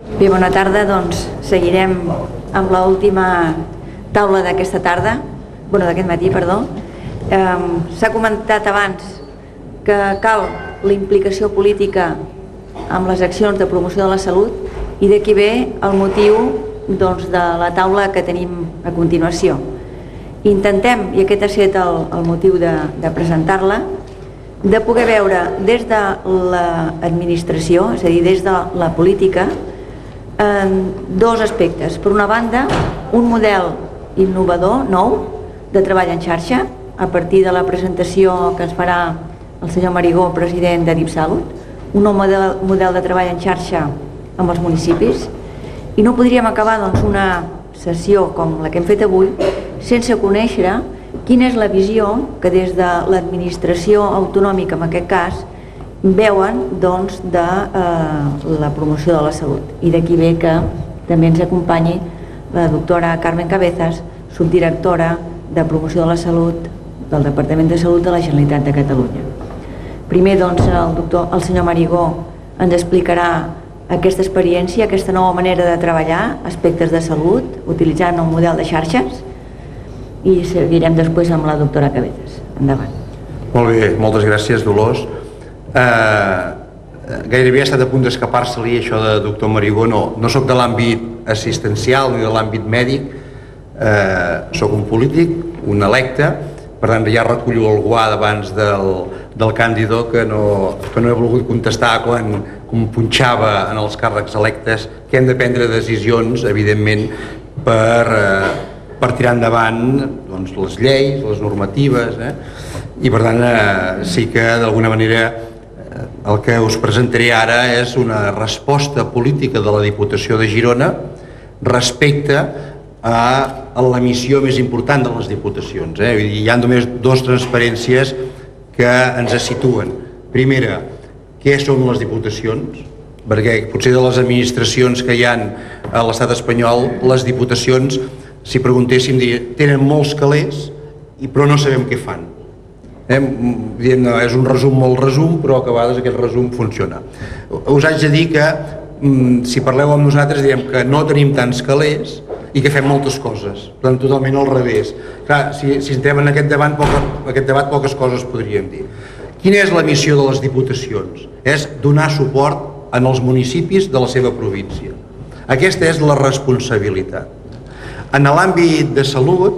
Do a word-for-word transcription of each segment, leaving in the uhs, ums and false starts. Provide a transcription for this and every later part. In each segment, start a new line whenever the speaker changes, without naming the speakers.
Bé, bona tarda. Doncs seguirem amb l'última taula d'aquesta tarda, bueno, d'aquest matí, perdó. Eh, S'ha comentat abans que cal la implicació política amb les accions de promoció de la salut i d'aquí ve el motiu doncs, de la taula que tenim a continuació. Intentem, i aquest ha estat el, el motiu de, de presentar-la, de poder veure des de l'administració, és a dir, des de la política, en dos aspectes. Per una banda, un model innovador, nou, de treball en xarxa, a partir de la presentació que ens farà el senyor Marigó, president de DIPSalut, un nou model, model de treball en xarxa amb els municipis, i no podríem acabar doncs, una sessió com la que hem fet avui sense conèixer quina és la visió que des de l'administració autonòmica, en aquest cas, veuen doncs, de eh, la promoció de la salut. I d'aquí ve que també ens acompanyi la doctora Carmen Cabezas, subdirectora de promoció de la salut del Departament de Salut de la Generalitat de Catalunya. Primer, doncs, el, doctor, el senyor Marigó ens explicarà aquesta experiència, aquesta nova manera de treballar, aspectes de salut, utilitzant un model de xarxes, i seguirem després amb la doctora Cabezas. Endavant.
Molt bé, moltes gràcies, Dolors. Eh, gairebé ha estat a punt d'escapar-se-li això de doctor Marigó. No, no soc de l'àmbit assistencial ni de l'àmbit mèdic, eh, soc un polític, un electe, per tant ja recullo el guà d'abans del, del Càndido que no, que no he volgut contestar quan, quan punxava en els càrrecs electes que hem de prendre decisions, evidentment, per, eh, per tirar endavant doncs, les lleis, les normatives, eh? I per tant eh, sí que d'alguna manera eh, el que us presentaré ara és una resposta política de la Diputació de Girona respecte a, a la missió més important de les diputacions. Eh? Hi ha només dues transparències que ens situen. Primera, què són les diputacions? Perquè potser de les administracions que hi ha a l'estat espanyol, les diputacions, si preguntéssim, tenen molts calés, però no sabem què fan. Eh? És un resum molt resum, però que a vegades aquest resum funciona. Us haig de dir que si parleu amb nosaltres direm que no tenim tants calés i que fem moltes coses, per tant totalment al revés. Clar, si, si entrem en aquest debat, poca, aquest debat poques coses podríem dir. Quina és la missió de les diputacions? És donar suport en els municipis de la seva província. Aquesta és la responsabilitat. En l'àmbit de salut,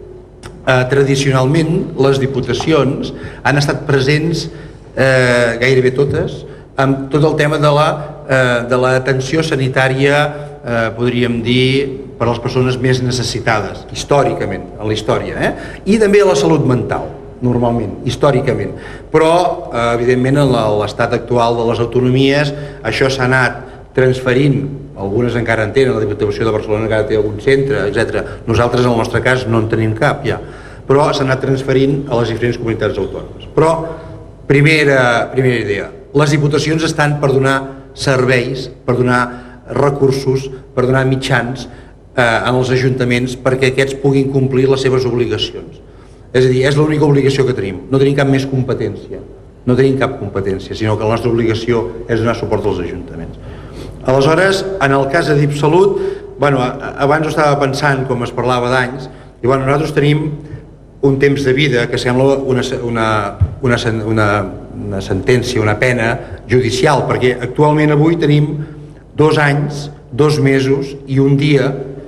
eh, tradicionalment les diputacions han estat presents eh, gairebé totes amb tot el tema de la, eh, de l'atenció sanitària, eh, podríem dir, per a les persones més necessitades, històricament, en la història, eh? I també a la salut mental, normalment, històricament. Però, eh, evidentment, en l'estat actual de les autonomies, això s'ha anat transferint, algunes encara en tenen, la Diputació de Barcelona encara té algun centre, etcètera. Nosaltres, en el nostre cas, no en tenim cap ja, però s'ha anat transferint a les diferents comunitats autònomes. Però, primera, primera idea, les diputacions estan per donar serveis, per donar recursos, per donar mitjans eh, en els ajuntaments perquè aquests puguin complir les seves obligacions. És a dir, és l'única obligació que tenim, no tenim cap més competència, no tenim cap competència, sinó que la nostra obligació és donar suport als ajuntaments. Aleshores, en el cas de DIPSalut, bueno, abans ho estava pensant, com es parlava d'anys, i bueno, nosaltres tenim un temps de vida que sembla una, una, una, una, una sentència, una pena judicial, perquè actualment avui tenim dos anys, dos mesos i un dia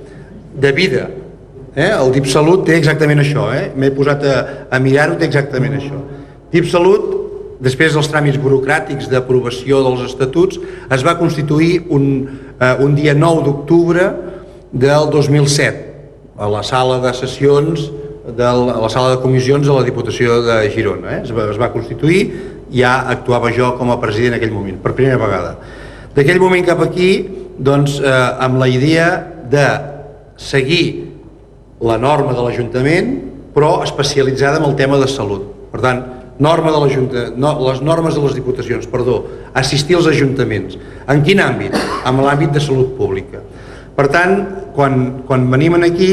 de vida. Eh? El DIPSalut té exactament això, eh? M'he posat a, a mirar-ho, té exactament això. DIPSalut, després dels tràmits burocràtics d'aprovació dels estatuts, es va constituir un, eh, un dia nou d'octubre del dos mil set a la sala de sessions, de la, a la sala de comissions de la Diputació de Girona. Eh? Es, va, es va constituir, ja actuava jo com a president en aquell moment, per primera vegada. D'aquell moment cap aquí, doncs, eh, amb la idea de seguir la norma de l'Ajuntament, però especialitzada en el tema de salut. Per tant, norma de l'Ajuntament, no, les normes de les diputacions, perdó, assistir als ajuntaments. En quin àmbit? En l'àmbit de salut pública. Per tant, quan, quan venim aquí,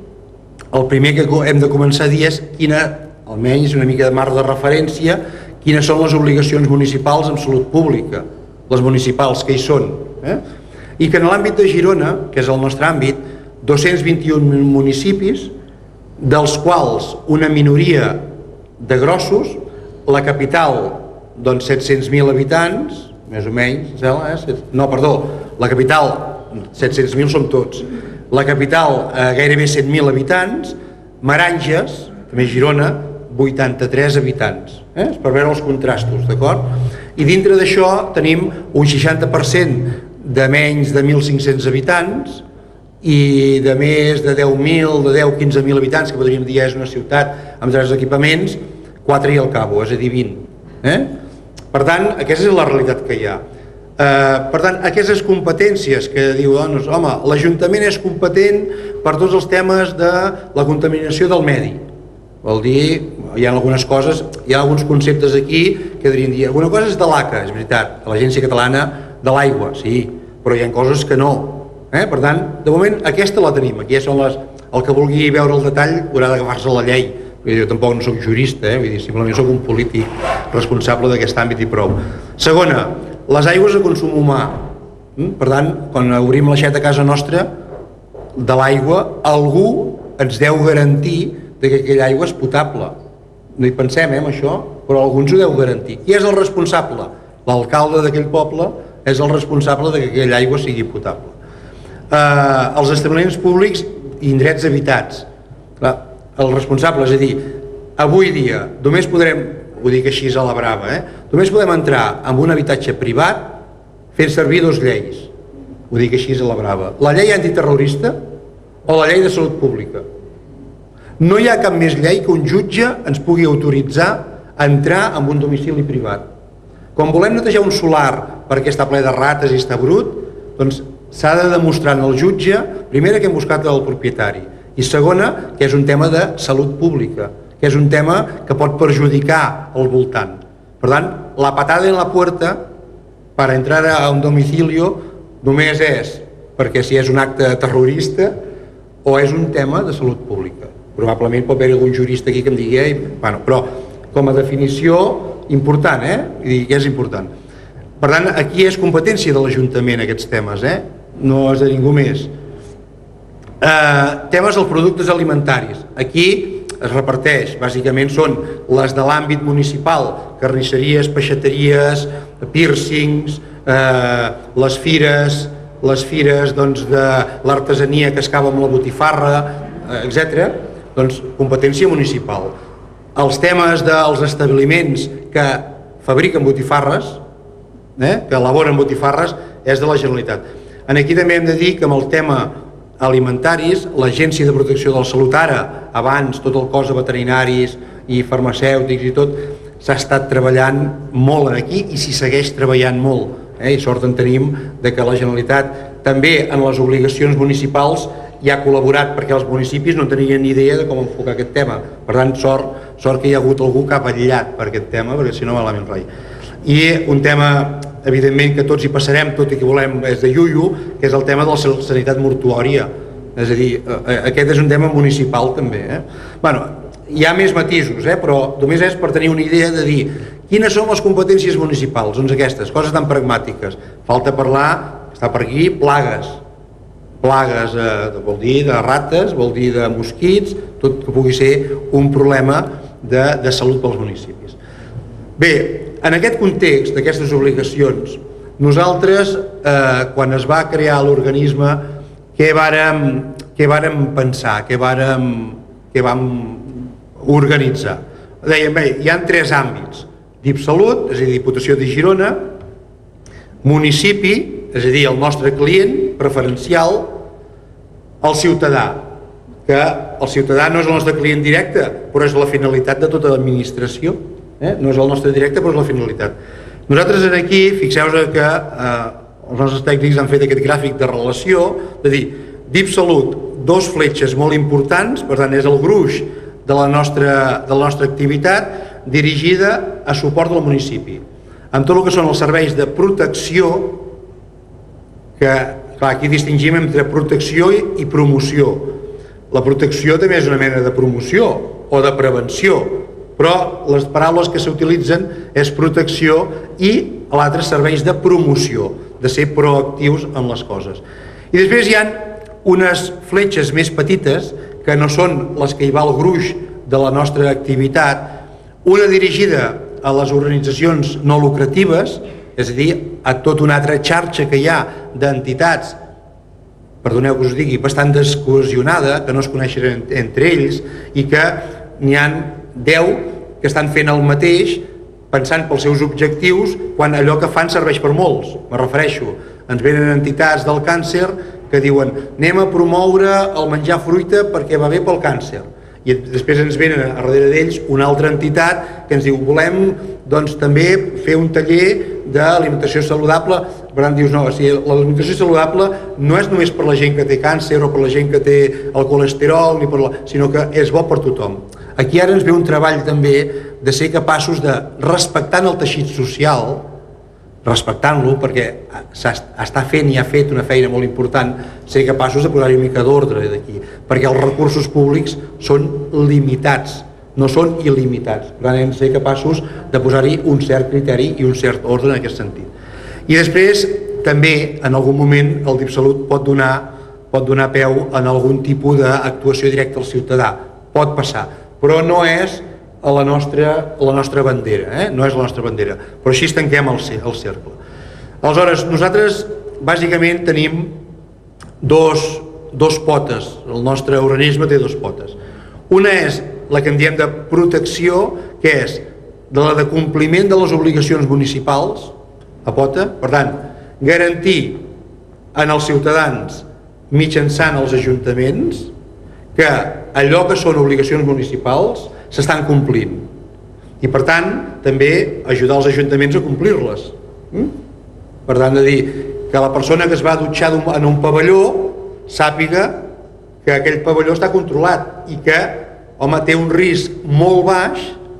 el primer que hem de començar a dir és quina, almenys una mica de marc de referència, quines són les obligacions municipals en salut pública. Les municipals, que hi són? Eh? I que en l'àmbit de Girona, que és el nostre àmbit, dos-cents vint-i-un municipis, dels quals una minoria de grossos, la capital, doncs set-cents mil habitants, més o menys, eh? no, perdó, la capital, set-cents mil som tots, la capital eh, gairebé cent mil habitants, Meranges, també Girona, vuitanta-tres habitants, eh? per veure els contrastos, d'acord? I dintre d'això tenim un seixanta per cent de menys de mil cinc-cents habitants i de més de deu mil, de deu a quinze mil habitants, que podríem dir és una ciutat amb tres equipaments, quatre i al cabo, és a dir, vint. Eh? Per tant, aquesta és la realitat que hi ha. Eh, per tant, aquestes competències que diu, doncs, home, l'Ajuntament és competent per tots els temes de la contaminació del medi. Vol dir, hi ha algunes coses, hi ha alguns conceptes aquí que dirien dir, alguna cosa és de l'A C A, és veritat, de l'Agència Catalana de l'Aigua, sí, però hi ha coses que no. Eh? Per tant, de moment aquesta la tenim, aquí ja són les... El que vulgui veure el detall haurà d'agafar-se la llei. Jo tampoc no soc jurista, eh? Vull dir, simplement soc un polític responsable d'aquest àmbit i prou. Segona, les aigües de consum humà. Per tant, quan obrim l'aixeta a casa nostra de l'aigua, algú ens deu garantir que aquella aigua és potable. No hi pensem, eh, en això, però algú ens ho deu garantir. Qui és el responsable? L'alcalde d'aquell poble és el responsable que aquella aigua sigui potable. Eh, els establiments públics i indrets habitats. Clar, el responsable, és a dir, avui dia només podrem, ho dic així a la brava, eh? només podem entrar en un habitatge privat fent servir dos lleis, ho dic així a la brava, la llei antiterrorista o la llei de salut pública. No hi ha cap més llei que un jutge ens pugui autoritzar a entrar en un domicili privat. Quan volem netejar un solar perquè està ple de rates i està brut, doncs s'ha de demostrar al jutge, primera, que hem buscat el propietari, i segona, que és un tema de salut pública, que és un tema que pot perjudicar al voltant. Per tant, la patada en la puerta per entrar a un domicilio només és perquè si és un acte terrorista o és un tema de salut pública. Probablement pot haver algun jurista aquí que em digui, eh? bueno, però com a definició important, eh? I dir que és important. Per tant, aquí és competència de l'Ajuntament aquests temes, eh? No és de ningú més. Eh, temes dels productes alimentaris. Aquí es reparteix, bàsicament són les de l'àmbit municipal, carnisseries, peixateries, piercings, eh, les fires, les fires doncs, de l'artesania que es cava amb la botifarra, eh, etcètera. Doncs competència municipal. Els temes dels establiments que fabriquen botifarres, eh, que elaboren botifarres, és de la Generalitat. Aquí també hem de dir que amb el tema alimentaris, l'Agència de Protecció de la Salut ara, abans tot el cos de veterinaris i farmacèutics i tot, s'ha estat treballant molt aquí i s'hi segueix treballant molt. Eh? I sort en tenim de que la Generalitat també en les obligacions municipals hi ha col·laborat, perquè els municipis no tenien ni idea de com enfocar aquest tema. Per tant, sort, sort que hi ha hagut algú que ha vetllat per aquest tema, perquè si no malament rai. I un tema, evidentment, que tots hi passarem, tot i que volem, és de iuiu, que és el tema de la sanitat mortuòria. És a dir, aquest és un tema municipal també. Eh? Bueno, hi ha més matisos, eh? Però només és per tenir una idea de dir quines són les competències municipals, doncs aquestes, coses tan pragmàtiques. Falta parlar, està per aquí, plagues. Plagues eh, vol dir de rates, vol dir de mosquits, tot que pugui ser un problema de, de salut pels municipis. Bé, en aquest context d'aquestes obligacions, nosaltres, eh, quan es va crear l'organisme, què vàrem, què vàrem pensar, què vàrem, què vam organitzar? Dèiem, bé, hi ha tres àmbits, DIPSalut, és a dir, Diputació de Girona, municipi, és a dir, el nostre client preferencial, el ciutadà, que el ciutadà no és el nostre client directe, però és la finalitat de tota l'administració, eh? No és el nostre directe, però és la finalitat. Nosaltres aquí, fixeu-vos que eh, els nostres tècnics han fet aquest gràfic de relació, de dir, DIPSalut, dos fletxes molt importants, per tant és el gruix de la nostra, de la nostra activitat, dirigida a suport del municipi, amb tot el que són els serveis de protecció, que clar, aquí distingim entre protecció i promoció. La protecció també és una mena de promoció o de prevenció, però les paraules que s'utilitzen és protecció i l'altre serveis de promoció, de ser proactius en les coses. I després hi ha unes fletxes més petites, que no són les que hi va el gruix de la nostra activitat, una dirigida a les organitzacions no lucratives, és a dir, a tota una altra xarxa que hi ha d'entitats, perdoneu que us digui, bastant descohesionada, que no es coneixen entre ells, i que n'hi ha deu que estan fent el mateix, pensant pels seus objectius, quan allò que fan serveix per molts. Me refereixo, ens venen entitats del càncer que diuen anem a promoure el menjar fruita perquè va bé pel càncer, i després ens venen a darrere d'ells una altra entitat que ens diu volem doncs també fer un taller d'alimentació saludable. Per tant dius no, o sigui, l'alimentació saludable no és només per la gent que té càncer o per la gent que té el colesterol, ni per la... sinó que és bo per tothom. Aquí ara ens ve un treball també de ser capaços de, respectant el teixit social, respectant-lo, perquè està fent i ha fet una feina molt important, ser capaços de posar-hi una mica d'ordre d'aquí, perquè els recursos públics són limitats, no són il·limitats. Per tant, hem de ser capaços de posar-hi un cert criteri i un cert ordre en aquest sentit. I després, també, en algun moment, el DipSalut pot donar, pot donar peu en algun tipus d'actuació directa al ciutadà. Pot passar, però no és a la nostra, la nostra bandera, eh? no és la nostra bandera, però així tanquem el, el cercle. Aleshores, nosaltres bàsicament tenim dos, dos potes, el nostre organisme té dos potes. Una és la que en diem de protecció, que és de la de compliment de les obligacions municipals, a pota, per tant, garantir en els ciutadans mitjançant els ajuntaments que allò que són obligacions municipals s'estan complint i per tant també ajudar els ajuntaments a complir-les. Per tant, de dir que la persona que es va dutxar en un pavelló sàpiga que aquell pavelló està controlat i que, home, té un risc molt baix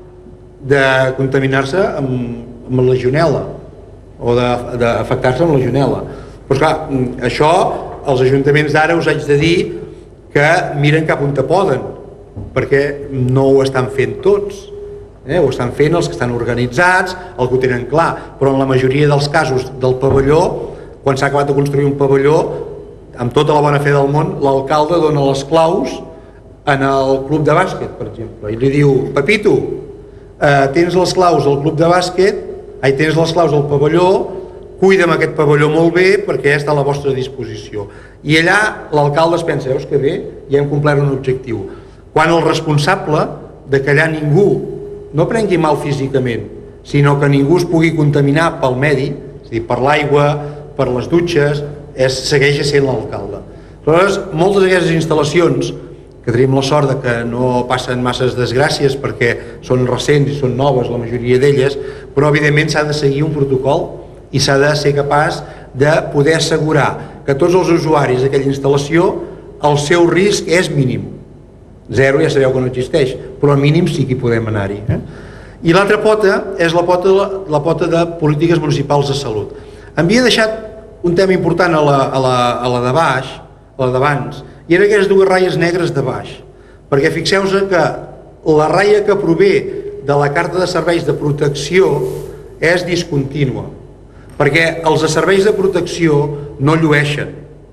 de contaminar-se amb, amb la legionel·la o d'afectar-se amb la legionel·la. Però clar, això els ajuntaments d'ara us haig de dir que miren cap on te poden, perquè no ho estan fent tots, eh? ho estan fent els que estan organitzats, els que ho tenen clar, però en la majoria dels casos del pavelló, quan s'ha acabat de construir un pavelló, amb tota la bona fe del món, l'alcalde dona les claus en el club de bàsquet, per exemple, i li diu, Pepito, eh, tens les claus del club de bàsquet, ai, tens les claus del pavelló, cuida'm aquest pavelló molt bé perquè ja està a la vostra disposició. I allà l'alcalde es pensa, veus que bé, ja hem complert un objectiu. Quan el responsable de que allà ningú no prengui mal físicament, sinó que ningú es pugui contaminar pel medi, és a dir, per l'aigua, per les dutxes, és, segueix sent l'alcalde. Aleshores, moltes d'aquestes instal·lacions, que tenim la sort de que no passen masses desgràcies perquè són recents i són noves la majoria d'elles, però evidentment s'ha de seguir un protocol i s'ha de ser capaç de poder assegurar que tots els usuaris d'aquella instal·lació el seu risc és mínim. Zero ja sabeu que no existeix, però al mínim sí que hi podem anar-hi. Eh? I l'altra pota és la pota, la pota de polítiques municipals de salut. Havia deixat un tema important a la, a la, a la de baix, a la d'abans, i eren aquelles dues ratlles negres de baix, perquè fixeu-vos que la ratlla que prové de la carta de serveis de protecció és discontínua, perquè els de serveis de protecció no llueixen,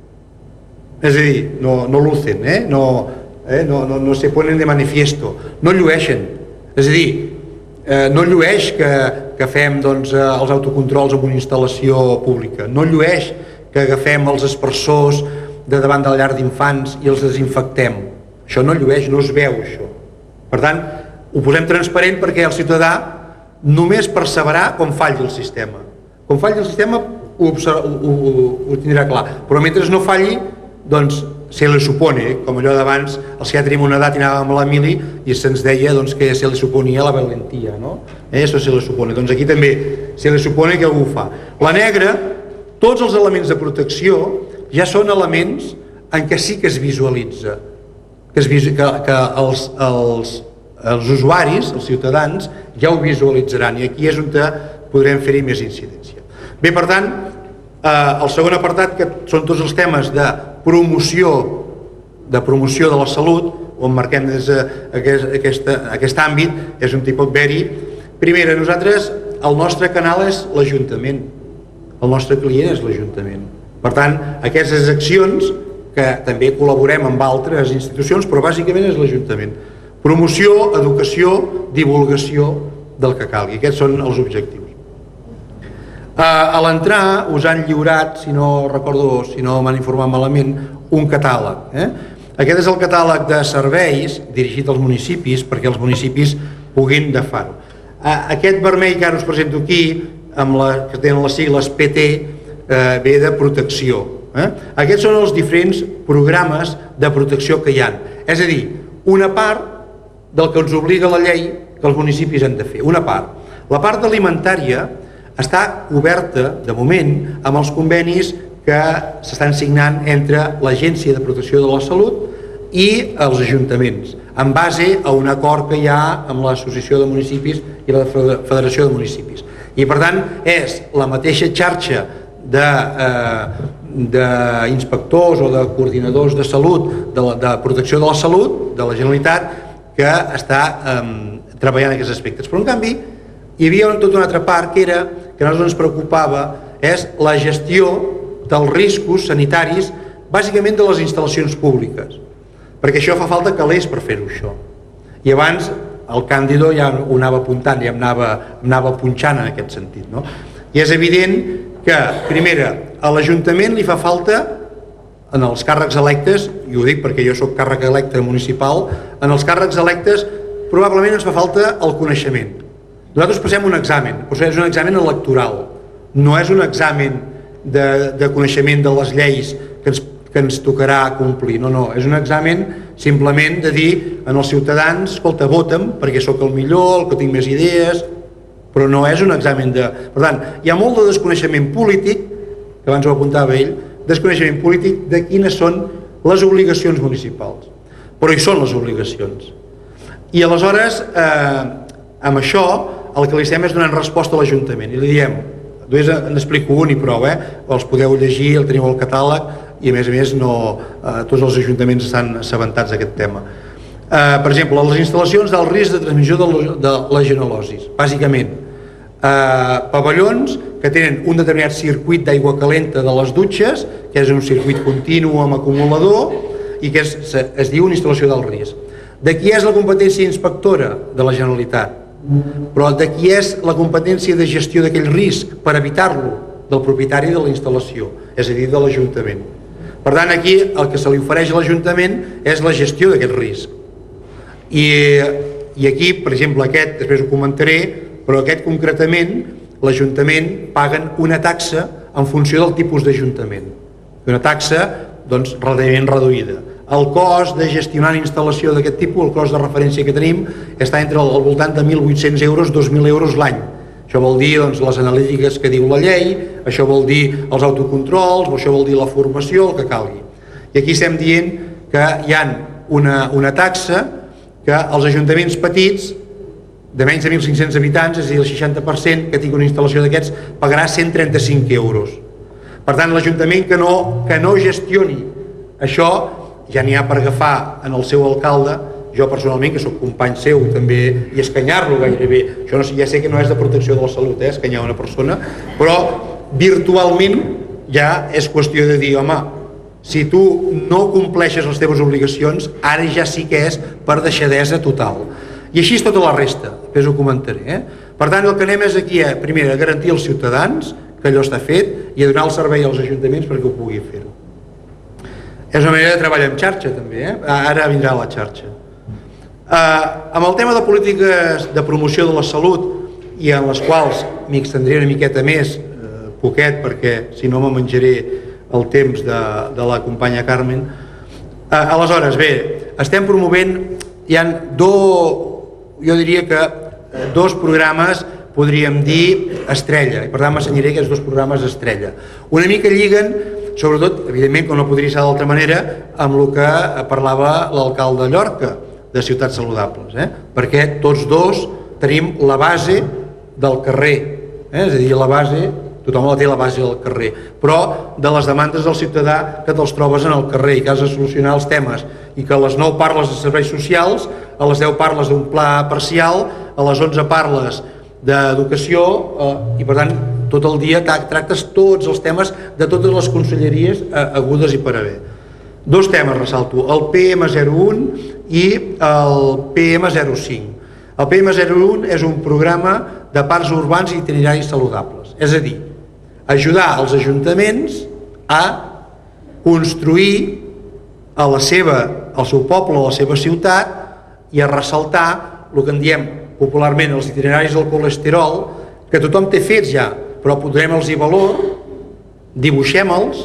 és a dir, no, no lucen, eh? no, eh? no, no, no se ponen de manifiesto, no llueixen, és a dir, eh, no llueix que, que fem doncs, els autocontrols en una instal·lació pública, no llueix que agafem els aspersors de davant de la llar d'infants i els desinfectem, això no llueix, no es veu això. Per tant, ho posem transparent perquè el ciutadà només percebrà quan falli el sistema. Quan falli el sistema ho, ho, ho, ho tindrà clar, però mentre no falli, doncs se li supone, com allò d'abans, els que ja tenim una edat i anàvem a la mili i se'ns deia doncs, que se li suponia la valentia, no? Eh, això se li supone. Doncs aquí també se li supone que algú ho fa. La negra, tots els elements de protecció ja són elements en què sí que es visualitza, que, es visu, que, que els, els, els usuaris, els ciutadans, ja ho visualitzaran i aquí és on podrem fer-hi més incidència. Bé, per tant, eh, el segon apartat, que són tots els temes de promoció de promoció de la salut, on marquem des d'aquest aquest, aquest àmbit, és un tipus veri. Primera, nosaltres, el nostre canal és l'Ajuntament. el nostre client és l'Ajuntament. Per tant, aquestes accions que també col·laborem amb altres institucions, però bàsicament és l'Ajuntament. Promoció, educació, divulgació del que calgui. Aquests són els objectius. A l'entrar us han lliurat, si no recordo, si no m'han informat malament, un catàleg. Eh? Aquest és el catàleg de serveis dirigit als municipis perquè els municipis puguin de fer-ho. Aquest vermell que ara us presento aquí, amb la, que tenen les sigles P T, eh, ve de protecció. Eh? Aquests són els diferents programes de protecció que hi ha. És a dir, una part del que ens obliga la llei que els municipis han de fer, una part. La part alimentària està oberta, de moment, amb els convenis que s'estan signant entre l'Agència de Protecció de la Salut i els ajuntaments, en base a un acord que hi ha amb l'Associació de Municipis i la Federació de Municipis. I per tant és la mateixa xarxa de, eh, d'inspectors o de coordinadors de salut, de, la, de protecció de la salut, de la Generalitat, que està eh, treballant en aquests aspectes. Però en canvi hi havia tota una altra part que era, que a nosaltres ens preocupava, és la gestió dels riscos sanitaris, bàsicament de les instal·lacions públiques, perquè això fa falta calés per fer-ho això. I abans el Càndido ja ho anava apuntant, ja em anava, em anava punxant en aquest sentit, no? I és evident que, primera, a l'Ajuntament li fa falta, en els càrrecs electes, i ho dic perquè jo soc càrrec electe municipal, en els càrrecs electes probablement ens fa falta el coneixement. Nosaltres passem un examen, però és un examen electoral, no és un examen de, de coneixement de les lleis que ens, que ens tocarà complir, no, no, és un examen simplement de dir als ciutadans, escolta, vota'm perquè sóc el millor, el que tinc més idees, però no és un examen de... Per tant, hi ha molt de desconeixement polític, que abans ho apuntava ell, desconeixement polític de quines són les obligacions municipals, però hi són les obligacions. I aleshores, eh, amb això, el que li estem és donant resposta a l'Ajuntament i li diem, només n'explico un i prou, eh? Els podeu llegir, el teniu al catàleg i a més a més no, eh, tots els ajuntaments estan assabentats d'aquest tema. Eh, per exemple, les instal·lacions d'alt risc de transmissió de, de legionel·losis, bàsicament eh, pavellons que tenen un determinat circuit d'aigua calenta de les dutxes, que és un circuit continu amb acumulador i que és, es diu una instal·lació d'alt risc. De qui és la competència inspectora? De la Generalitat. Però de qui és la competència de gestió d'aquell risc per evitar-lo? Del propietari de la instal·lació, és a dir, de l'Ajuntament. Per tant, aquí el que se li ofereix a l'Ajuntament és la gestió d'aquest risc. I, i aquí, per exemple, aquest, després ho comentaré, però aquest concretament, l'Ajuntament paguen una taxa en funció del tipus d'Ajuntament. Una taxa, doncs, relativament reduïda. El cost de gestionar una instal·lació d'aquest tipus, el cost de referència que tenim, està entre al voltant de mil vuit-cents euros, dos mil euros l'any. Això vol dir doncs, les analítiques que diu la llei, això vol dir els autocontrols, això vol dir la formació, el que calgui. I aquí estem dient que hi ha una, una taxa que els ajuntaments petits, de menys de mil cinc-cents habitants, és a dir, el seixanta per cent que tingui una instal·lació d'aquests, pagarà cent trenta-cinc euros. Per tant, l'Ajuntament que no, que no gestioni això, ja n'hi ha per agafar en el seu alcalde, jo personalment, que sóc company seu també, i escanyar-lo gairebé. Això no, ja sé que no és de protecció de la salut, eh, escanyar una persona, però virtualment ja és qüestió de dir, home, si tu no compleixes les teves obligacions, ara ja sí que és per deixadesa total. I així és tota la resta, després ho comentaré. Eh? Per tant, el que anem és aquí, a, primer, a garantir als ciutadans que allò està fet i a donar el servei als ajuntaments perquè ho pugui fer-ho. És una manera de treballar en xarxa també, eh? Ara vindrà la xarxa. Eh, amb el tema de polítiques de promoció de la salut i en les quals m'hi extendré una miqueta més, eh, poquet, perquè si no me menjaré el temps de, de la companya Carmen. Eh, aleshores, bé, estem promovent, hi ha dos, jo diria que dos programes, podríem dir, estrella, i per tant m'assenyaré aquests dos programes estrella. Una mica lliguen, sobretot, evidentment, com no podria ser d'altra manera, amb el que parlava l'alcalde Llorca, de Ciutats Saludables, eh? Perquè tots dos tenim la base del carrer, eh? És a dir, la base, tothom la té la base del carrer, però de les demandes del ciutadà que te'ls trobes en el carrer i que has de solucionar els temes, i que a les nou parles de serveis socials, a les deu parles d'un pla parcial, a les onze parles d'educació, eh? I per tant, tot el dia tractes tots els temes de totes les conselleries agudes i per haver. Dos temes ressalto, el P M zero un i el P M zero cinc. El P M zero un és un programa de parcs urbans i itineraris saludables, és a dir, ajudar els ajuntaments a construir a la seva, al seu poble, a la seva ciutat, i a ressaltar el que en diem popularment els itineraris del colesterol, que tothom té fets ja, però posem-los i valor, dibuixem-los,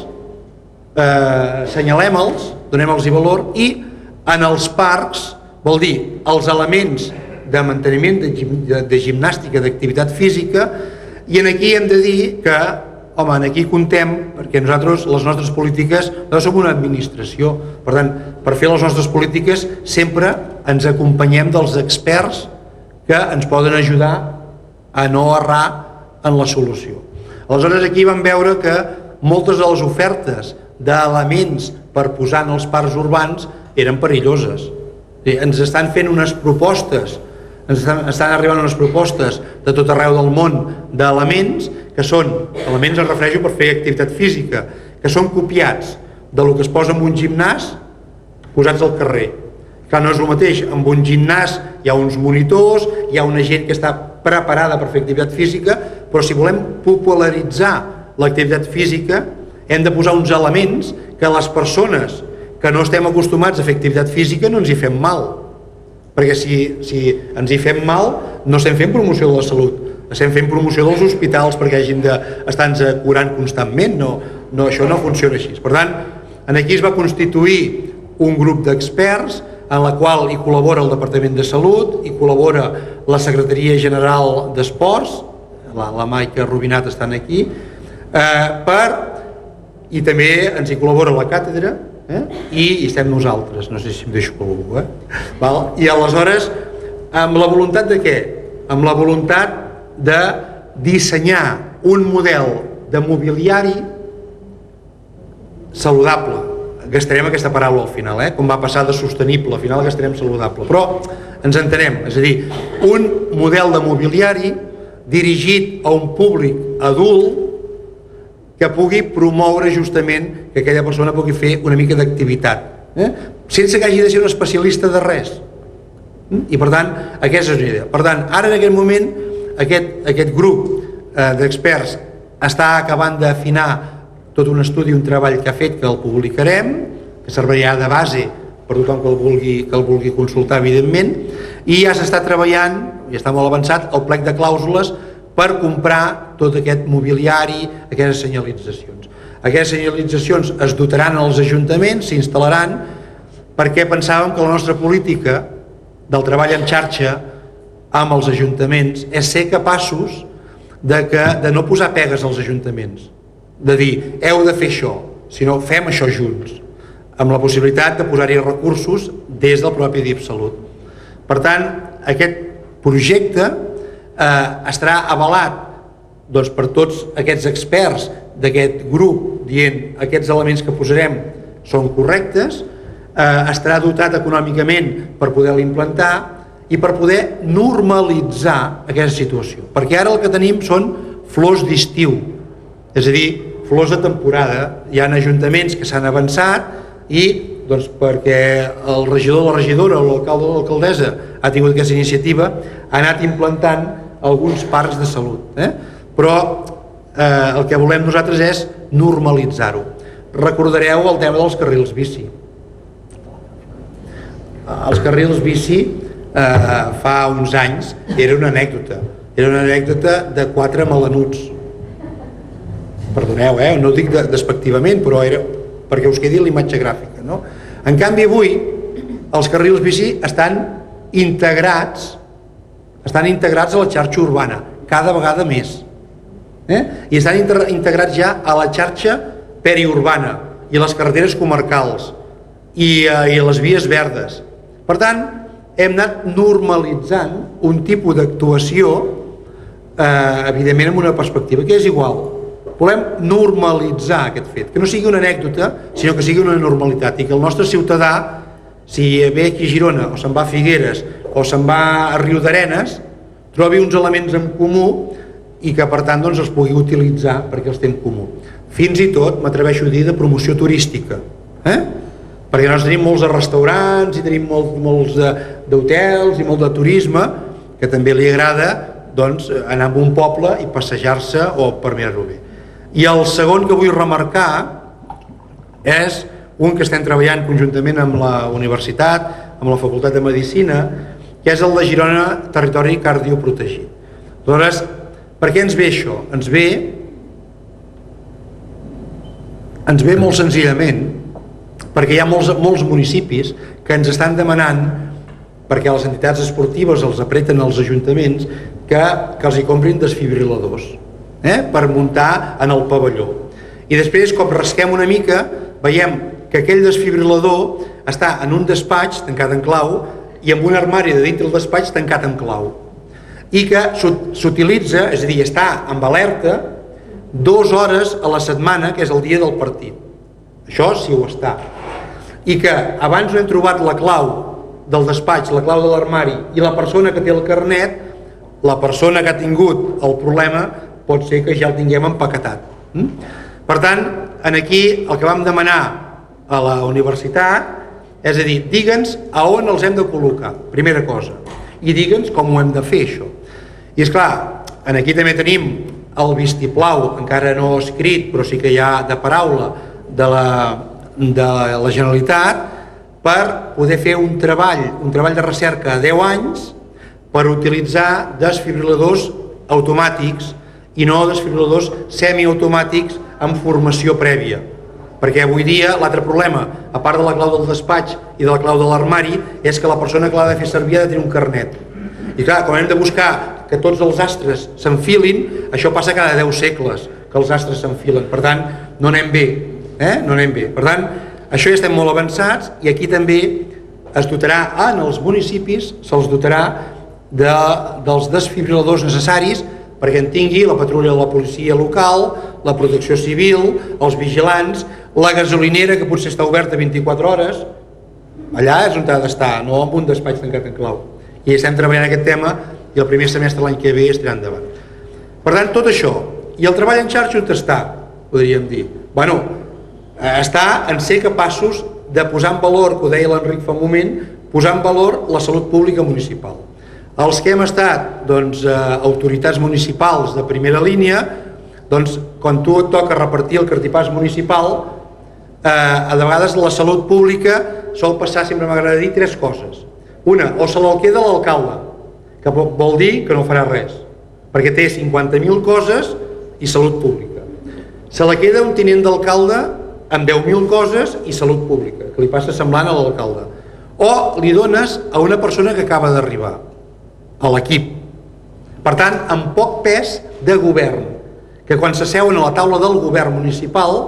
eh, assenyalem-los, donem-los i valor, i en els parcs, vol dir, els elements de manteniment de, de, de gimnàstica, d'activitat física, i en aquí hem de dir que, home, aquí contem, perquè nosaltres, les nostres polítiques, no som una administració, per tant, per fer les nostres polítiques sempre ens acompanyem dels experts que ens poden ajudar a no errar en la solució. Aleshores, aquí vam veure que moltes de les ofertes d'elements per posar en els parcs urbans eren perilloses. Ens estan fent unes propostes, ens estan, estan arribant unes propostes de tot arreu del món d'elements que són, elements es refereixo per fer activitat física, que són copiats del que es posa en un gimnàs posats al carrer. Clar, no és el mateix, amb un gimnàs hi ha uns monitors, hi ha una gent que està preparada per fer activitat física, però si volem popularitzar l'activitat física hem de posar uns elements que les persones que no estem acostumats a fer activitat física no ens hi fem mal, perquè si, si ens hi fem mal no estem fent promoció de la salut, estem fent promoció dels hospitals perquè hagin d'estar-nos curant constantment, no, no, això no funciona així. Per tant, aquí es va constituir un grup d'experts en la qual hi col·labora el Departament de Salut, hi col·labora la Secretaria General d'Esports, la, la Maica Rubinat estan aquí, eh, per, i també ens hi col·labora la càtedra, eh, i hi estem nosaltres, no sé si em deixo per algú, eh? Val? I aleshores, amb la voluntat de què? Amb la voluntat de dissenyar un model de mobiliari saludable. Gastarem aquesta paraula al final, eh? Com va passar de sostenible, al final gastarem saludable, però ens entenem, és a dir, un model de mobiliari dirigit a un públic adult que pugui promoure justament que aquella persona pugui fer una mica d'activitat, eh? Sense que hagi de ser un especialista de res. I per tant, aquesta és una idea. Per tant, ara en aquest moment aquest, aquest grup eh, d'experts està acabant d'afinar tot un estudi, un treball que ha fet, que el publicarem, que servirà de base per tothom que el vulgui, que el vulgui consultar, evidentment, i ja s'està treballant, i està molt avançat, el plec de clàusules per comprar tot aquest mobiliari, aquestes senyalitzacions. Aquestes senyalitzacions es dotaran als ajuntaments, s'instal·laran, perquè pensàvem que la nostra política del treball en xarxa amb els ajuntaments és ser capaços de, que, de no posar pegues als ajuntaments, de dir, heu de fer això, sinó fem això junts, amb la possibilitat de posar-hi recursos des del propi D I F Salut. Per tant, aquest projecte eh, estarà avalat doncs, per tots aquests experts d'aquest grup, dient aquests elements que posarem són correctes, eh, estarà dotat econòmicament per poder-lo implantar i per poder normalitzar aquesta situació. Perquè ara el que tenim són flors d'estiu, és a dir, flors de temporada. Hi ha ajuntaments que s'han avançat i doncs, perquè el regidor o la regidora o l'alcalde o l'alcaldessa ha tingut aquesta iniciativa, ha anat implantant alguns parcs de salut. Eh? Però eh, el que volem nosaltres és normalitzar-ho. Recordareu el tema dels carrils bici. Els carrils bici eh, fa uns anys era una anècdota. Era una anècdota de quatre melanuts. Perdoneu, eh? No ho dic despectivament, però era perquè us quedi la imatge gràfica. No? En canvi, avui, els carrils bici estan integrats, estan integrats a la xarxa urbana, cada vegada més. Eh? I estan integrats ja a la xarxa periurbana i a les carreteres comarcals i, eh, i a les vies verdes. Per tant, hem anat normalitzant un tipus d'actuació, eh, evidentment amb una perspectiva que és igual. Volem normalitzar aquest fet, que no sigui una anècdota, sinó que sigui una normalitat, i que el nostre ciutadà, si ve aquí a Girona, o se'n va a Figueres, o se'n va a Riudarenes, trobi uns elements en comú i que per tant doncs, els pugui utilitzar perquè els té en comú. Fins i tot m'atreveixo a dir de promoció turística, eh? Perquè nosaltres tenim molts de restaurants i tenim molts, molts d'hotels i molt de turisme que també li agrada doncs, anar a un poble i passejar-se o per mirar-ho bé. I el segon que vull remarcar és un que estem treballant conjuntament amb la universitat, amb la Facultat de Medicina, que és el de Girona, territori cardioprotegit. Aleshores, per què ens ve això? Ens ve, ens ve molt senzillament perquè hi ha molts, molts municipis que ens estan demanant, perquè les entitats esportives els apreten als ajuntaments, que, que els hi comprin desfibriladors eh? per muntar en el pavelló. I després, com rasquem una mica, veiem que aquell desfibrilador està en un despatx tancat en clau i amb un armari de dintre del despatx tancat en clau. I que s'utilitza, és a dir, està amb alerta dues hores a la setmana, que és el dia del partit. Això sí ho està. I que abans no hem trobat la clau del despatx, la clau de l'armari i la persona que té el carnet, la persona que ha tingut el problema pot ser que ja el tinguem empaquetat. Per tant, aquí el que vam demanar a la universitat és a dir, digue'ns a on els hem de col·locar, primera cosa, i digue'ns com ho hem de fer això. I esclar, aquí també tenim el vistiplau, encara no escrit però sí que hi ha de paraula de la, de la Generalitat per poder fer un treball, un treball de recerca a deu anys per utilitzar desfibriladors automàtics i no desfibriladors semiautomàtics amb formació prèvia. Perquè avui dia l'altre problema, a part de la clau del despatx i de la clau de l'armari, és que la persona que l'ha de fer servir ha de tenir un carnet. I clar, quan hem de buscar que tots els astres s'enfilin, això passa cada deu segles, que els astres s'enfilen. Per tant, no anem bé. Eh? No anem bé. Per tant, això ja estem molt avançats i aquí també es dotarà, en els municipis, se'ls dotarà de, dels desfibriladors necessaris perquè en tingui la patrulla de la policia local, la protecció civil, els vigilants, la gasolinera, que potser està oberta vint-i-quatre hores, allà és on ha d'estar, no en un despatx tancat en clau. I estem treballant aquest tema i el primer semestre l'any que ve es tirarà endavant. Per tant, tot això. I el treball en xarxa on està, podríem dir? Bueno, està en ser capaços de posar en valor, que ho deia l'Enric fa un moment, posar en valor la salut pública municipal. Els que hem estat doncs, eh, autoritats municipals de primera línia, doncs, quan tu et toca repartir el cartipàs municipal, eh, a vegades la salut pública sol passar, sempre m'agrada dir, tres coses. Una, o se l'el queda l'alcalde, que vol dir que no farà res, perquè té cinquanta mil coses i salut pública. Se la queda un tinent d'alcalde amb deu mil coses i salut pública, que li passa semblant a l'alcalde. O li dones a una persona que acaba d'arribar a l'equip. Per tant, amb poc pes de govern, que quan s'asseuen a la taula del govern municipal,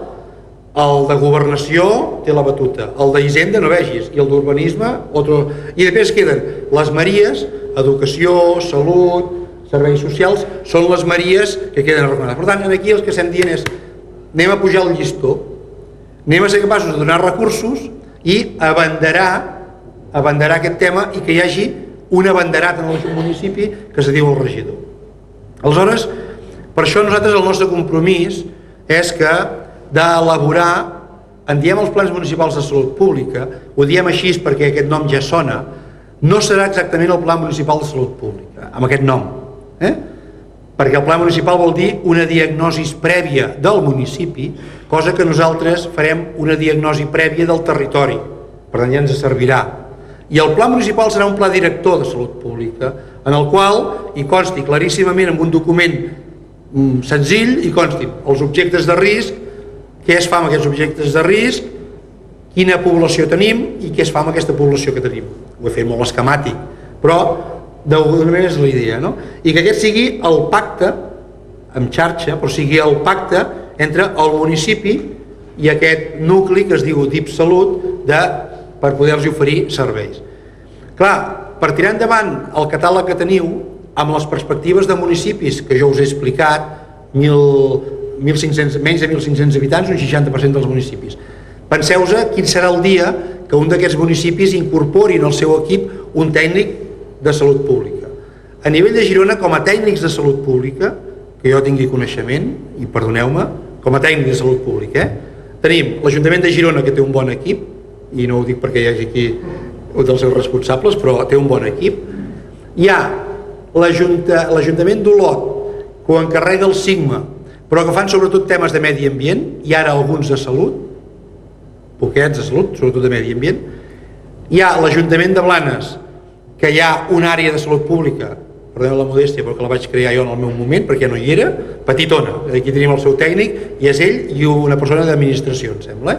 el de governació té la batuta, el d'Hisenda no vegis, i el d'urbanisme, otro... i després queden les maries, educació, salut, serveis socials, són les maries que queden recomanades. Per tant, aquí els que estem dient és anem a pujar el llistó, anem a ser capaços de donar recursos i abanderar, abanderar aquest tema i que hi hagi un abanderat en el municipi que se diu el regidor. Aleshores, per això nosaltres el nostre compromís és que d'elaborar, en diem els plans municipals de salut pública, ho diem així perquè aquest nom ja sona, no serà exactament el pla municipal de salut pública, amb aquest nom, eh? Perquè el pla municipal vol dir una diagnosi prèvia del municipi, cosa que nosaltres farem una diagnosi prèvia del territori, per tant ja ens servirà. I el pla municipal serà un pla director de salut pública, en el qual hi consti claríssimament en un document senzill, hi consti els objectes de risc, què es fa amb aquests objectes de risc, quina població tenim i què es fa amb aquesta població que tenim. Ho he fet molt esquemàtic, però d'alguna manera és la idea, no? I que aquest sigui el pacte, en xarxa, però sigui el pacte entre el municipi i aquest nucli que es diu D I P Salut de per poder-los oferir serveis. Clar, per tirar endavant el catàleg que teniu, amb les perspectives de municipis que jo us he explicat, mil cinc-cents, menys de mil cinc-cents habitants, un seixanta per cent dels municipis. Penseu-vos quin serà el dia que un d'aquests municipis incorporin al seu equip un tècnic de salut pública. A nivell de Girona, com a tècnics de salut pública, que jo tingui coneixement, i perdoneu-me, com a tècnic de salut pública, eh? Tenim l'Ajuntament de Girona, que té un bon equip, i no ho dic perquè hi hagi aquí un dels seus responsables, però té un bon equip. Hi ha l'Ajuntament d'Olot, que ho encarrega el Sigma, però que fan sobretot temes de medi ambient, i ara alguns de salut, poquets de salut, sobretot de medi ambient. Hi ha l'Ajuntament de Blanes, que hi ha una àrea de salut pública, perdoneu la modèstia, però que la vaig crear jo en el meu moment, perquè no hi era, petitona. Aquí tenim el seu tècnic, i és ell i una persona d'administració, em sembla.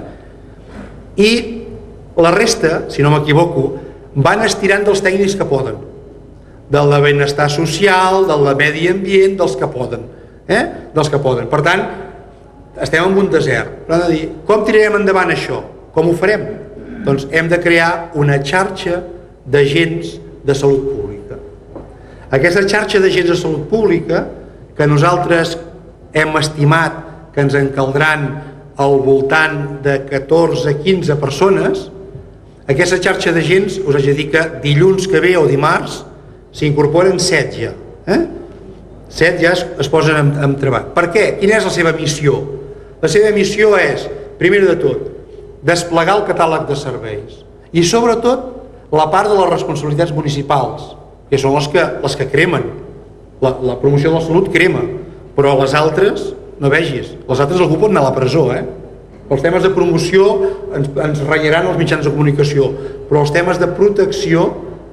I la resta, si no m'equivoco, van estirant dels tècnics que poden, del de benestar social, del de medi ambient, dels que poden, eh? dels que poden. Per tant, estem en un desert. Però hem de dir, com tirarem endavant això? Com ho farem? Doncs hem de crear una xarxa d'agents de salut pública. Aquesta xarxa d'agents de salut pública, que nosaltres hem estimat que ens en caldran al voltant de catorze a quinze persones, aquesta xarxa d'agents, us haig de dir que dilluns que ve o dimarts s'incorporen set ja. Eh? set ja es, es posen en, en treball. Per què? Quina és la seva missió? La seva missió és, primer de tot, desplegar el catàleg de serveis i sobretot la part de les responsabilitats municipals, que són les que, les que cremen. La, la promoció de la salut crema, però les altres, no vegis, les altres algú pot anar a la presó, eh? Els temes de promoció ens, ens ratllaran els mitjans de comunicació, però els temes de protecció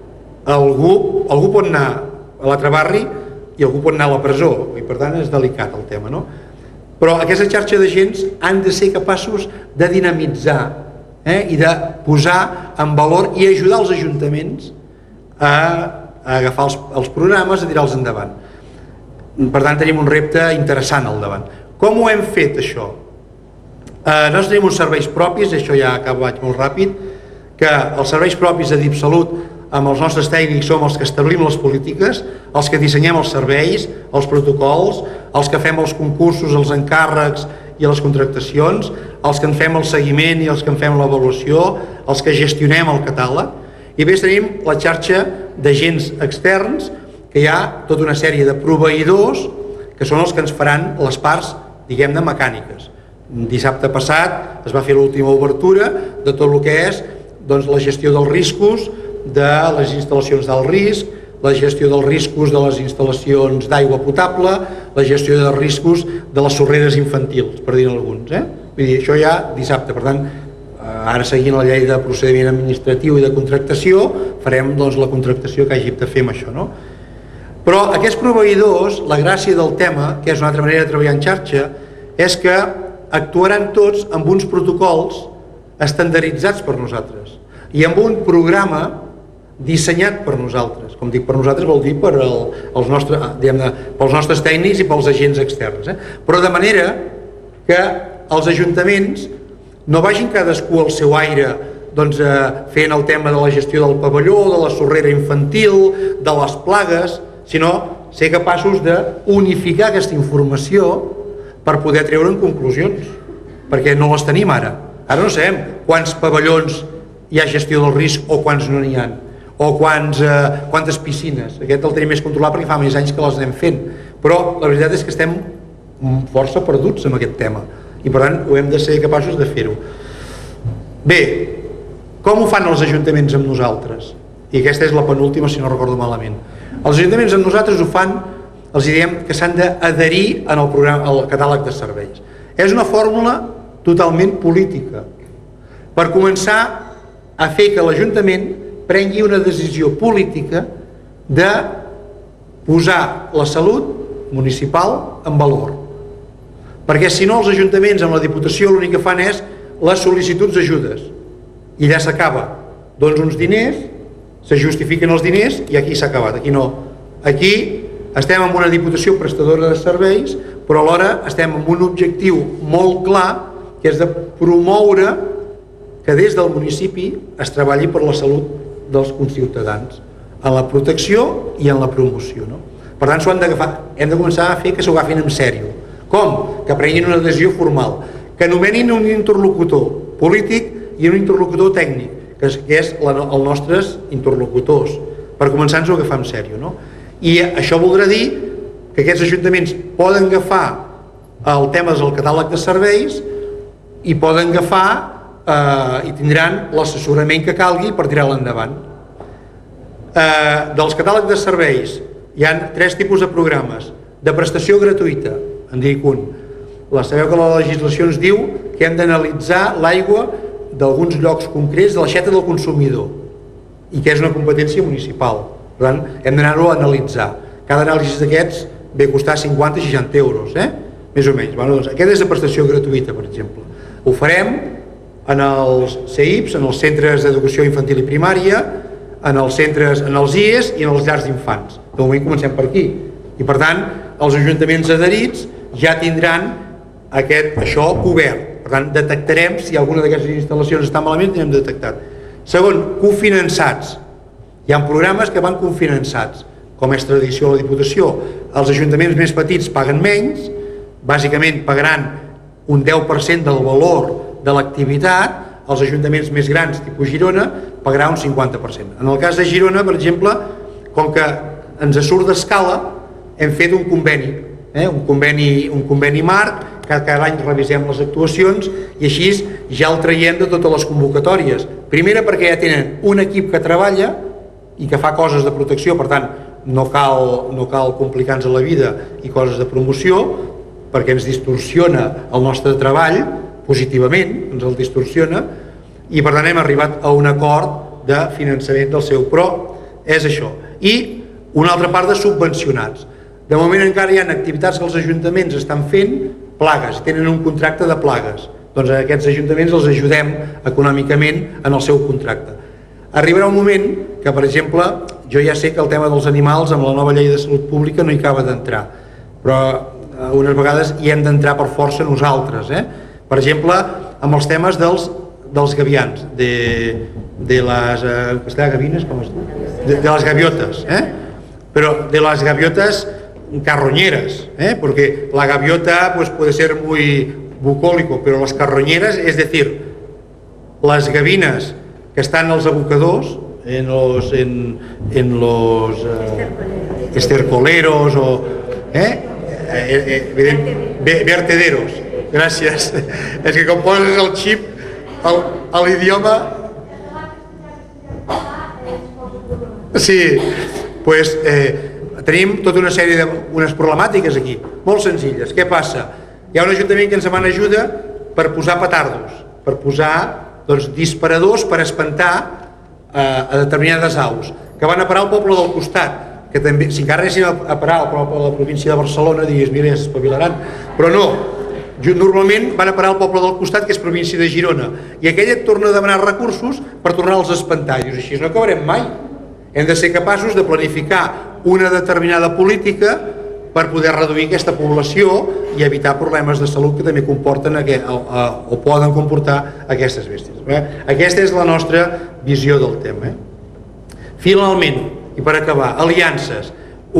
algú, algú pot anar a l'altre barri i algú pot anar a la presó, i per tant és delicat el tema, no? Però aquesta xarxa d'agents han de ser capaços de dinamitzar eh? i de posar en valor i ajudar els ajuntaments a a agafar els, els programes, a tirar-los endavant. Per tant, tenim un repte interessant al davant. Com ho hem fet, això? Eh, nosaltres tenim uns serveis propis, això ja acabo, vaig molt ràpid, que els serveis propis de DipSalut, amb els nostres tècnics, som els que establim les polítiques, els que dissenyem els serveis, els protocols, els que fem els concursos, els encàrrecs i les contractacions, els que en fem el seguiment i els que en fem l'avaluació, els que gestionem el catàleg. I més tenim la xarxa d'agents externs, que hi ha tota una sèrie de proveïdors que són els que ens faran les parts, diguem-ne, mecàniques. Dissabte passat es va fer l'última obertura de tot el que és doncs, la gestió dels riscos de les instal·lacions d'alt risc, la gestió dels riscos de les instal·lacions d'aigua potable, la gestió dels riscos de les sorreres infantils, per dir-ne alguns. Eh? Vull dir, això ja dissabte, per tant, ara seguint la llei de procediment administratiu i de contractació farem doncs, la contractació que hagi de fer amb això, no? Però aquests proveïdors, la gràcia del tema, que és una altra manera de treballar en xarxa, és que actuaran tots amb uns protocols estandarditzats per nosaltres i amb un programa dissenyat per nosaltres. Com dic per nosaltres vol dir per el, els nostres, diguem-ne, pels nostres tècnics i pels agents externs, eh? Però de manera que els ajuntaments no vagin cadascú al seu aire doncs, eh, fent el tema de la gestió del pavelló, de la sorrera infantil, de les plagues, sinó ser capaços d'unificar aquesta informació per poder treure'n conclusions, perquè no les tenim ara. Ara no sabem quants pavellons hi ha gestió del risc o quants no n'hi ha, o quants, eh, quantes piscines. Aquest el tenim més controlat perquè fa més anys que les anem fent, però la veritat és que estem força perduts en aquest tema. I per tant ho hem de ser capaços de fer-ho. Bé, com ho fan els ajuntaments amb nosaltres? I aquesta és la penúltima, si no recordo malament. Els ajuntaments amb nosaltres ho fan, els diem que s'han d'adherir en el programa, al catàleg de serveis. És una fórmula totalment política per començar a fer que l'Ajuntament prengui una decisió política de posar la salut municipal en valor. Perquè si no els ajuntaments amb la Diputació l'únic que fan és les sol·licituds d'ajudes i ja s'acaba, doncs uns diners, se justifiquen els diners i aquí s'ha acabat. Aquí no, aquí estem en una Diputació prestadora de serveis, però alhora estem en un objectiu molt clar, que és de promoure que des del municipi es treballi per la salut dels conciutadans en la protecció i en la promoció, no? Per tant, s'ho han d'agafar, hem de començar a fer que s'ho agafin en sèrio. Com? Que prenguin una decisió formal, que anomenin un interlocutor polític i un interlocutor tècnic, que és els nostres interlocutors, per començar-nos a agafar en sèrio, no? I això voldrà dir que aquests ajuntaments poden agafar el tema del catàleg de serveis i poden agafar eh, i tindran l'assessorament que calgui per tirar-lo endavant. Eh, dels catàlegs de serveis hi ha tres tipus de programes. De prestació gratuïta, en dic un. La sabeu que la legislació ens diu que hem d'analitzar l'aigua d'alguns llocs concrets de l'aixeta del consumidor i que és una competència municipal. Per tant, hem d'anar-ho a analitzar. Cada anàlisi d'aquests ve a costar cinquanta a seixanta euros, eh? Més o menys. Bueno, doncs, aquest és de prestació gratuïta, per exemple. Ho farem en els C I Ps, en els centres d'educació infantil i primària, en els centres, en els I E S i en els llars d'infants. De moment comencem per aquí. I per tant, els ajuntaments adherits ja tindran aquest, això cobert. Per tant, detectarem si alguna d'aquestes instal·lacions està malament, tindrem detectat. Segon, cofinançats. Hi ha programes que van cofinançats, com és tradició a la Diputació. Els ajuntaments més petits paguen menys, bàsicament pagaran un deu per cent del valor de l'activitat, els ajuntaments més grans, tipus Girona, pagarà un cinquanta per cent. En el cas de Girona, per exemple, com que ens surt d'escala, hem fet un conveni, eh? un conveni, un conveni marc, que cada any revisem les actuacions i així ja el traiem de totes les convocatòries. Primera perquè ja tenen un equip que treballa i que fa coses de protecció, per tant no cal, no cal complicar-nos la vida i coses de promoció, perquè ens distorsiona el nostre treball positivament, ens el distorsiona, i per tant hem arribat a un acord de finançament del seu, però és això. I una altra part de subvencionats. De moment encara hi ha activitats que els ajuntaments estan fent plagues, tenen un contracte de plagues, doncs a aquests ajuntaments els ajudem econòmicament en el seu contracte. Arribarà un moment que, per exemple, jo ja sé que el tema dels animals amb la nova llei de salut pública no hi acaba d'entrar, però unes vegades hi hem d'entrar per força nosaltres, eh? Per exemple, amb els temes dels, dels gavians, de, de les eh, castellà, gavines, com es diu? De, de les gaviotes, eh? Però de les gaviotes carroñeras, ¿eh? Porque la gaviota pues, puede ser muy bucólico, pero las carroñeras, es decir, las gavinas que están en los abocadors, en los, en, en los eh, estercoleros o eh? Eh, eh, vertederos, gràcies. És que com poses el xip a l'idioma... Sí, pues... Eh, tenim tota una sèrie d'unes problemàtiques aquí, molt senzilles. Què passa? Hi ha un ajuntament que ens demana ajuda per posar petardos, per posar doncs, disparadors per espantar eh, a determinades aus, que van a parar al poble del costat, que també, si encara anessin a parar al poble de la província de Barcelona, diguis, mira, s'espavilaran, però no, normalment van a parar al poble del costat, que és província de Girona, i aquell et torna a demanar recursos per tornar-los a espantar, i dius, així no acabarem mai. Hem de ser capaços de planificar una determinada política per poder reduir aquesta població i evitar problemes de salut que també comporten aquest, o, o poden comportar aquestes bèsties. Aquesta és la nostra visió del tema. Finalment, i per acabar, aliances.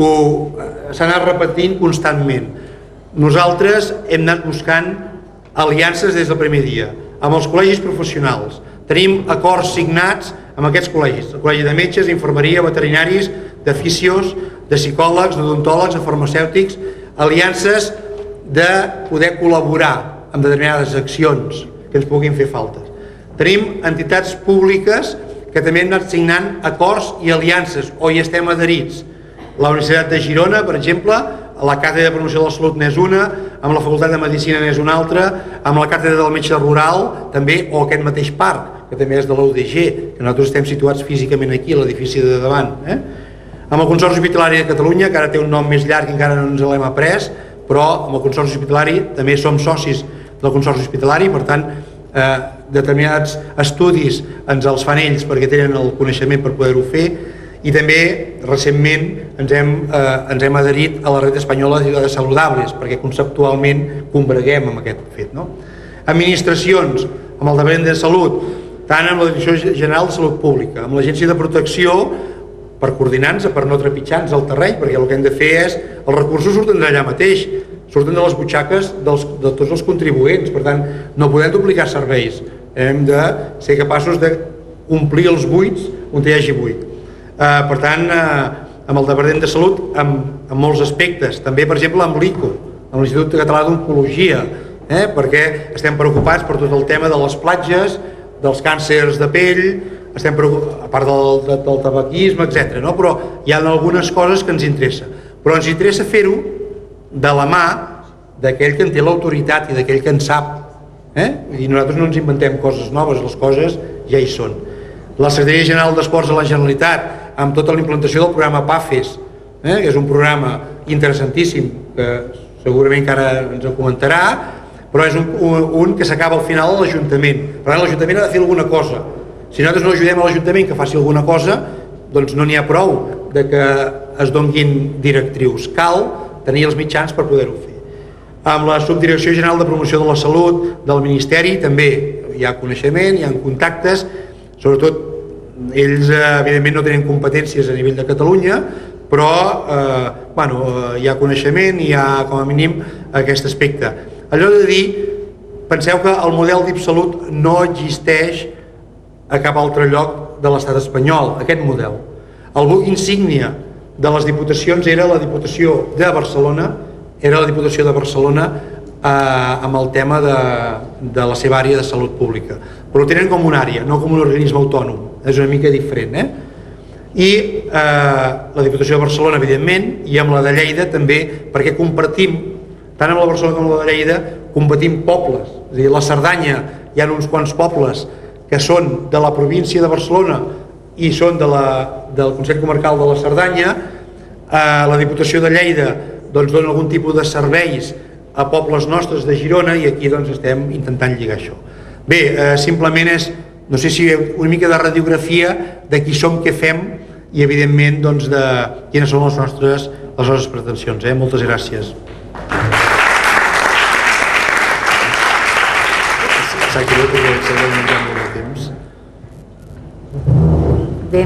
S'ha anat repetint constantment. Nosaltres hem anat buscant aliances des del primer dia, amb els col·legis professionals. Tenim acords signats amb aquests col·legis, el col·legi de metges, infermeria, veterinaris, de fisios, de psicòlegs, d'odontòlegs, de farmacèutics, aliances de poder col·laborar amb determinades accions que ens puguin fer faltes. Tenim entitats públiques que també han anat signant acords i aliances, o hi estem adherits. La Universitat de Girona, per exemple, la Càtedra de Promoció de la Salut n'és una, amb la Facultat de Medicina n'és una altra, amb la Càtedra del Metge Rural també, o aquest mateix parc, que també és de l'U D G, que nosaltres estem situats físicament aquí, a l'edifici de davant. Eh? Amb el Consorci Hospitalari de Catalunya, que ara té un nom més llarg i encara no ens l'hem après, però amb el Consorci Hospitalari també som socis del Consorci Hospitalari, per tant, eh, determinats estudis ens els fan ells perquè tenen el coneixement per poder-ho fer, i també recentment ens hem, eh, ens hem adherit a la Red Espanyola de Ciudades Saludables, perquè conceptualment combreguem amb aquest fet. No? Administracions, amb el Departament de Salut, tant amb la Direcció General de Salut Pública, amb l'Agència de Protecció, per coordinar-nos, per no trepitjar-nos el terreny, perquè el que hem de fer és, els recursos surten d'allà mateix, surten de les butxaques dels, de tots els contribuents, per tant, no podem duplicar serveis, hem de ser capaços d'omplir els buits on hi hagi buit. Eh, per tant, eh, amb el Departament de Salut en, en molts aspectes, també per exemple amb l'I C O, amb l'Institut Català d'Oncologia, eh? perquè estem preocupats per tot el tema de les platges, dels càncers de pell, estem preocupats, a part del, del, del tabaquisme, etcètera. No? Però hi ha algunes coses que ens interessa. Però ens interessa fer-ho de la mà d'aquell que en té l'autoritat i d'aquell que en sap. Eh? I nosaltres no ens inventem coses noves, les coses ja hi són. La Secretaria General d'Esports de la Generalitat, amb tota la implantació del programa PAFES, eh? que és un programa interessantíssim, que segurament que ara ens en comentarà, però és un, un, un que s'acaba al final a l'Ajuntament. Per tant, l'Ajuntament ha de fer alguna cosa. Si nosaltres no ajudem a l'Ajuntament que faci alguna cosa, doncs no n'hi ha prou de que es donguin directrius. Cal tenir els mitjans per poder-ho fer. Amb la Subdirecció General de Promoció de la Salut del Ministeri també hi ha coneixement, hi ha contactes, sobretot ells evidentment no tenen competències a nivell de Catalunya, però eh, bueno, hi ha coneixement, hi ha com a mínim aquest aspecte. Allò de dir, penseu que el model d'Ipsalut no existeix a cap altre lloc de l'estat espanyol, aquest model. El buc insígnia de les diputacions era la Diputació de Barcelona, era la Diputació de Barcelona eh, amb el tema de, de la seva àrea de salut pública. Però ho tenen com una àrea, no com un organisme autònom, és una mica diferent. Eh? I eh, la Diputació de Barcelona, evidentment, i amb la de Lleida també, perquè compartim, tant amb la Barcelona com amb la de Lleida, compartim pobles. És a dir, la Cerdanya, hi ha uns quants pobles que són de la província de Barcelona i són de la, del Consell Comarcal de la Cerdanya. Eh, la Diputació de Lleida doncs, dona algun tipus de serveis a pobles nostres de Girona i aquí doncs, estem intentant lligar això. Bé, eh, simplement és, no sé si una mica de radiografia de qui som, què fem i evidentment doncs, de quines són les nostres, les nostres pretensions. Eh? Moltes gràcies. S'ha quedat perquè s'ha de menjar molt de temps.
Bé,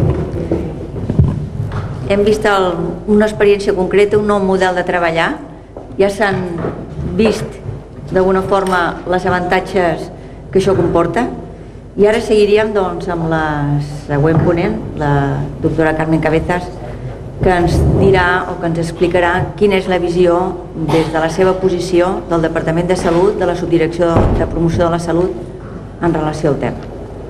hem vist el, una experiència concreta, un nou model de treballar. Ja s'han vist d'alguna forma les avantatges que això comporta i ara seguiríem doncs, amb la següent ponent, la doctora Carmen Cabezas, que ens dirà o que ens explicarà quina és la visió des de la seva posició del Departament de Salut, de la Subdirecció de Promoció de la Salut en relació al tema.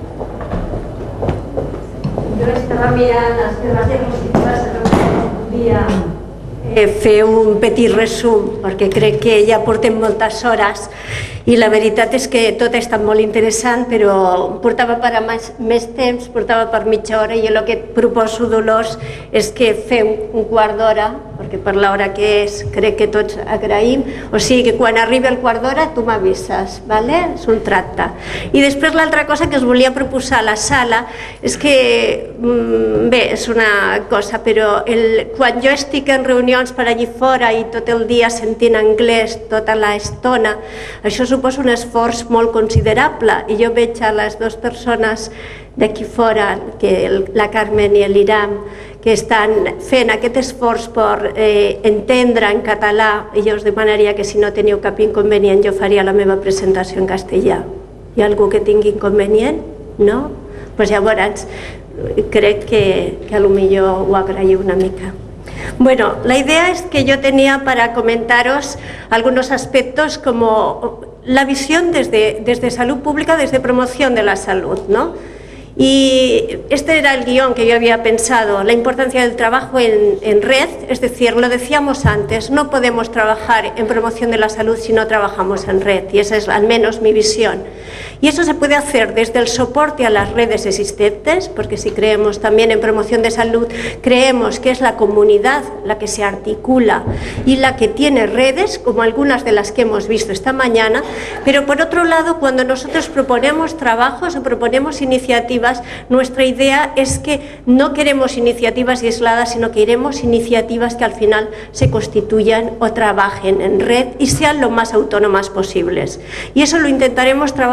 Jo estava mirant les teves diapositives, no podia fer un petit resum perquè crec que ja portem moltes hores i la veritat és que tot ha estat molt interessant, però portava per a més, més temps, portava per mitja hora i jo el que et proposo, Dolors, és que feu un quart d'hora, perquè per l'hora que és crec que tots agraïm, o sigui que quan arribi el quart d'hora tu m'avises, ¿vale? És un tracte. I després l'altra cosa que us volia proposar a la sala és que, bé, és una cosa, però el, quan jo estic en reunions per allí fora i tot el dia sentint anglès tota l'estona, això suposa un esforç molt considerable i jo veig a les dues persones d'aquí fora, que el, la Carmen i l'Iram, que estan fent aquest esforç per eh, entendre en català i jo us demanaria que si no teniu cap inconvenient jo faria la meva presentació en castellà. Hi ha algú que tingui inconvenient? No? Pues llavors crec que, que a lo millor ho agraïu una mica. Bueno, la idea es que yo tenía para comentaros algunos aspectos como la visión desde, desde salud pública, desde promoción de la salud, ¿no? Y este era el guión que yo había pensado, la importancia del trabajo en, en red, es decir, lo decíamos antes, no podemos trabajar en promoción de la salud si no trabajamos en red, y esa es al menos mi visión. Y eso se puede hacer desde el soporte a las redes existentes, porque si creemos también en promoción de salud, creemos que es la comunidad la que se articula y la que tiene redes, como algunas de las que hemos visto esta mañana, pero por otro lado, cuando nosotros proponemos trabajos o proponemos iniciativas, nuestra idea es que no queremos iniciativas aisladas, sino que queremos iniciativas que al final se constituyan o trabajen en red y sean lo más autónomas posibles. Y eso lo intentaremos trabajar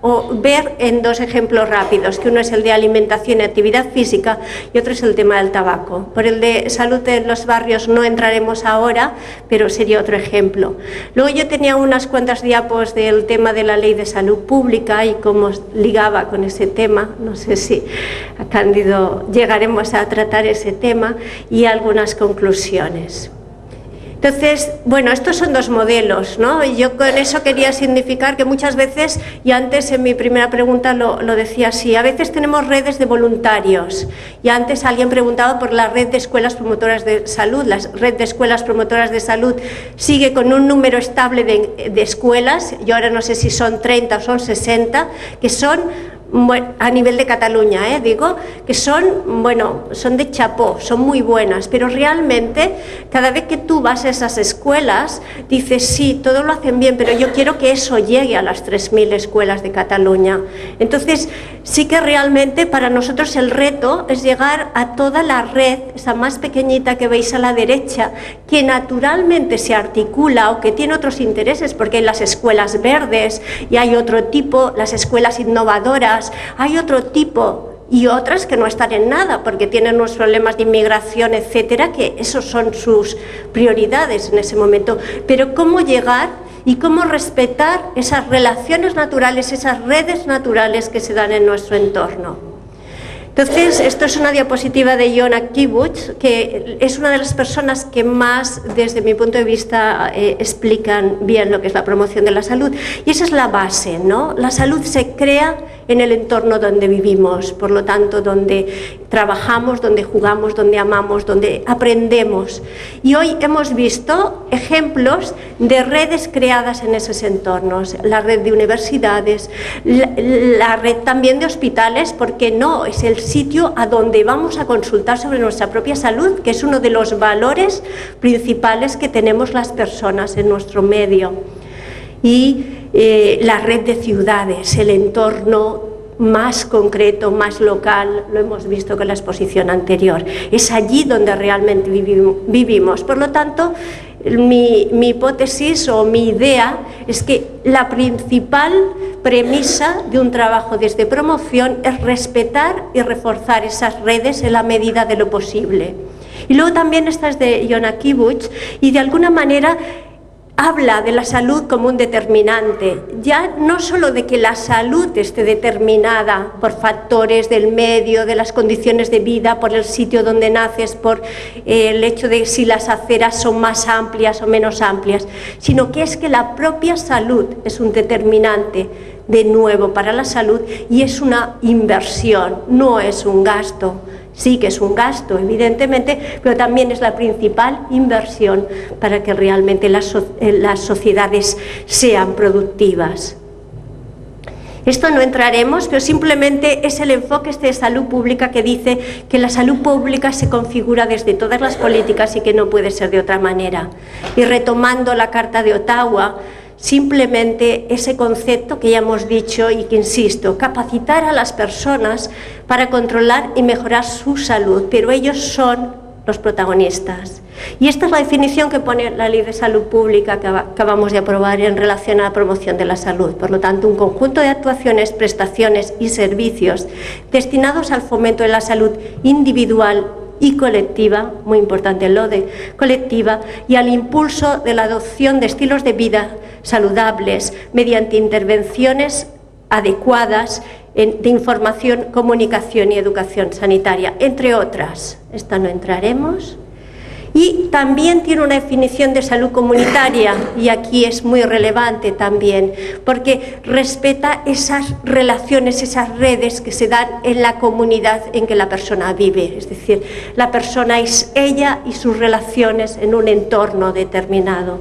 o ver en dos ejemplos rápidos, que uno es el de alimentación y actividad física y otro es el tema del tabaco. Por el de salud en los barrios no entraremos ahora, pero sería otro ejemplo. Luego yo tenía unas cuantas diapos del tema de la ley de salud pública y cómo ligaba con ese tema, no sé si a Cándido llegaremos a tratar ese tema, y algunas conclusiones. Entonces, bueno, estos son dos modelos, ¿no? Y yo con eso quería significar que muchas veces, y antes en mi primera pregunta lo, lo decía así, a veces tenemos redes de voluntarios, y antes alguien preguntaba por la red de escuelas promotoras de salud. La red de escuelas promotoras de salud sigue con un número estable de, de escuelas, yo ahora no sé si son treinta o son sesenta, que son a nivel de Cataluña, ¿eh? digo, que son, bueno, son de chapó, son muy buenas, pero realmente cada vez que tú vas a esas escuelas dices, sí, todo lo hacen bien, pero yo quiero que eso llegue a las tres mil escuelas de Cataluña. Entonces, sí que realmente para nosotros el reto es llegar a toda la red, esa más pequeñita que veis a la derecha, que naturalmente se articula o que tiene otros intereses, porque hay las escuelas verdes y hay otro tipo, las escuelas innovadoras, hay otro tipo y otras que no están en nada porque tienen unos problemas de inmigración, etcétera, que esos son sus prioridades en ese momento. Pero cómo llegar y cómo respetar esas relaciones naturales, esas redes naturales que se dan en nuestro entorno. Entonces, esto es una diapositiva de Yona Kibuc, que es una de las personas que más, desde mi punto de vista, eh, explican bien lo que es la promoción de la salud. Y esa es la base, ¿no? La salud se crea en el entorno donde vivimos, por lo tanto, donde trabajamos, donde jugamos, donde amamos, donde aprendemos. Y hoy hemos visto ejemplos de redes creadas en esos entornos, la red de universidades, la, la red también de hospitales, porque no, es el sitio a donde vamos a consultar sobre nuestra propia salud, que es uno de los valores principales que tenemos las personas en nuestro medio. Y eh, la red de ciudades, el entorno más concreto, más local, lo hemos visto con la exposición anterior. Es allí donde realmente vivimos. Por lo tanto, mi, mi hipótesis o mi idea es que la principal premisa de un trabajo desde promoción es respetar y reforzar esas redes en la medida de lo posible. Y luego también esta es de Yona Kibuc y de alguna manera habla de la salud como un determinante, ya no solo de que la salud esté determinada por factores del medio, de las condiciones de vida, por el sitio donde naces, por el hecho de si las aceras son más amplias o menos amplias, sino que es que la propia salud es un determinante de nuevo para la salud y es una inversión, no es un gasto. Sí que es un gasto, evidentemente, pero también es la principal inversión para que realmente las, so las sociedades sean productivas. Esto no entraremos, pero simplemente es el enfoque este de salud pública que dice que la salud pública se configura desde todas las políticas y que no puede ser de otra manera. Y retomando la Carta de Ottawa, simplemente ese concepto que ya hemos dicho y que insisto, capacitar a las personas para controlar y mejorar su salud, pero ellos son los protagonistas. Y esta es la definición que pone la Ley de Salud Pública que acabamos de aprobar en relación a la promoción de la salud. Por lo tanto, un conjunto de actuaciones, prestaciones y servicios destinados al fomento de la salud individual y colectiva, muy importante lo de colectiva, y al impulso de la adopción de estilos de vida saludables mediante intervenciones adecuadas en, de información, comunicación y educación sanitaria, entre otras. Esta no entraremos. Y también tiene una definición de salud comunitaria, y aquí es muy relevante también, porque respeta esas relaciones, esas redes que se dan en la comunidad en que la persona vive. Es decir, la persona es ella y sus relaciones en un entorno determinado.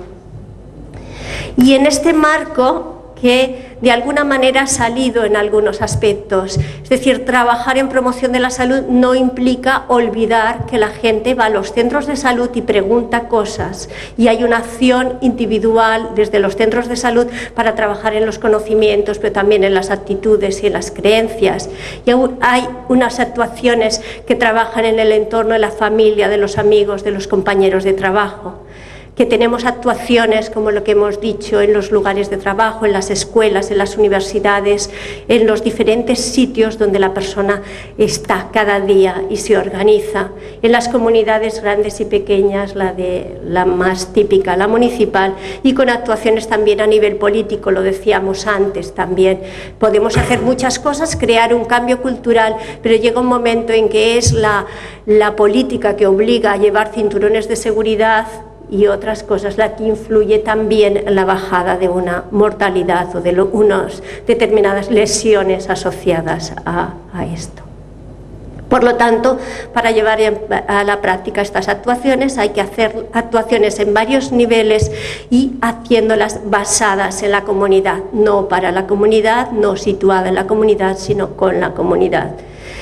Y en este marco, que de alguna manera ha salido en algunos aspectos. Es decir, trabajar en promoción de la salud no implica olvidar que la gente va a los centros de salud y pregunta cosas, y hay una acción individual desde los centros de salud para trabajar en los conocimientos, pero también en las actitudes y en las creencias. Y hay unas actuaciones que trabajan en el entorno de la familia, de los amigos, de los compañeros de trabajo, que tenemos actuaciones, como lo que hemos dicho, en los lugares de trabajo, en las escuelas, en las universidades, en los diferentes sitios donde la persona está cada día y se organiza, en las comunidades grandes y pequeñas, la, de, la más típica, la municipal, y con actuaciones también a nivel político, lo decíamos antes también. Podemos hacer muchas cosas, crear un cambio cultural, pero llega un momento en que es la, la política que obliga a llevar cinturones de seguridad y otras cosas la que influye también en la bajada de una mortalidad o de lo, unas determinadas lesiones asociadas a, a esto. Por lo tanto, para llevar a la práctica estas actuaciones hay que hacer actuaciones en varios niveles y haciéndolas basadas en la comunidad, no para la comunidad, no situada en la comunidad, sino con la comunidad.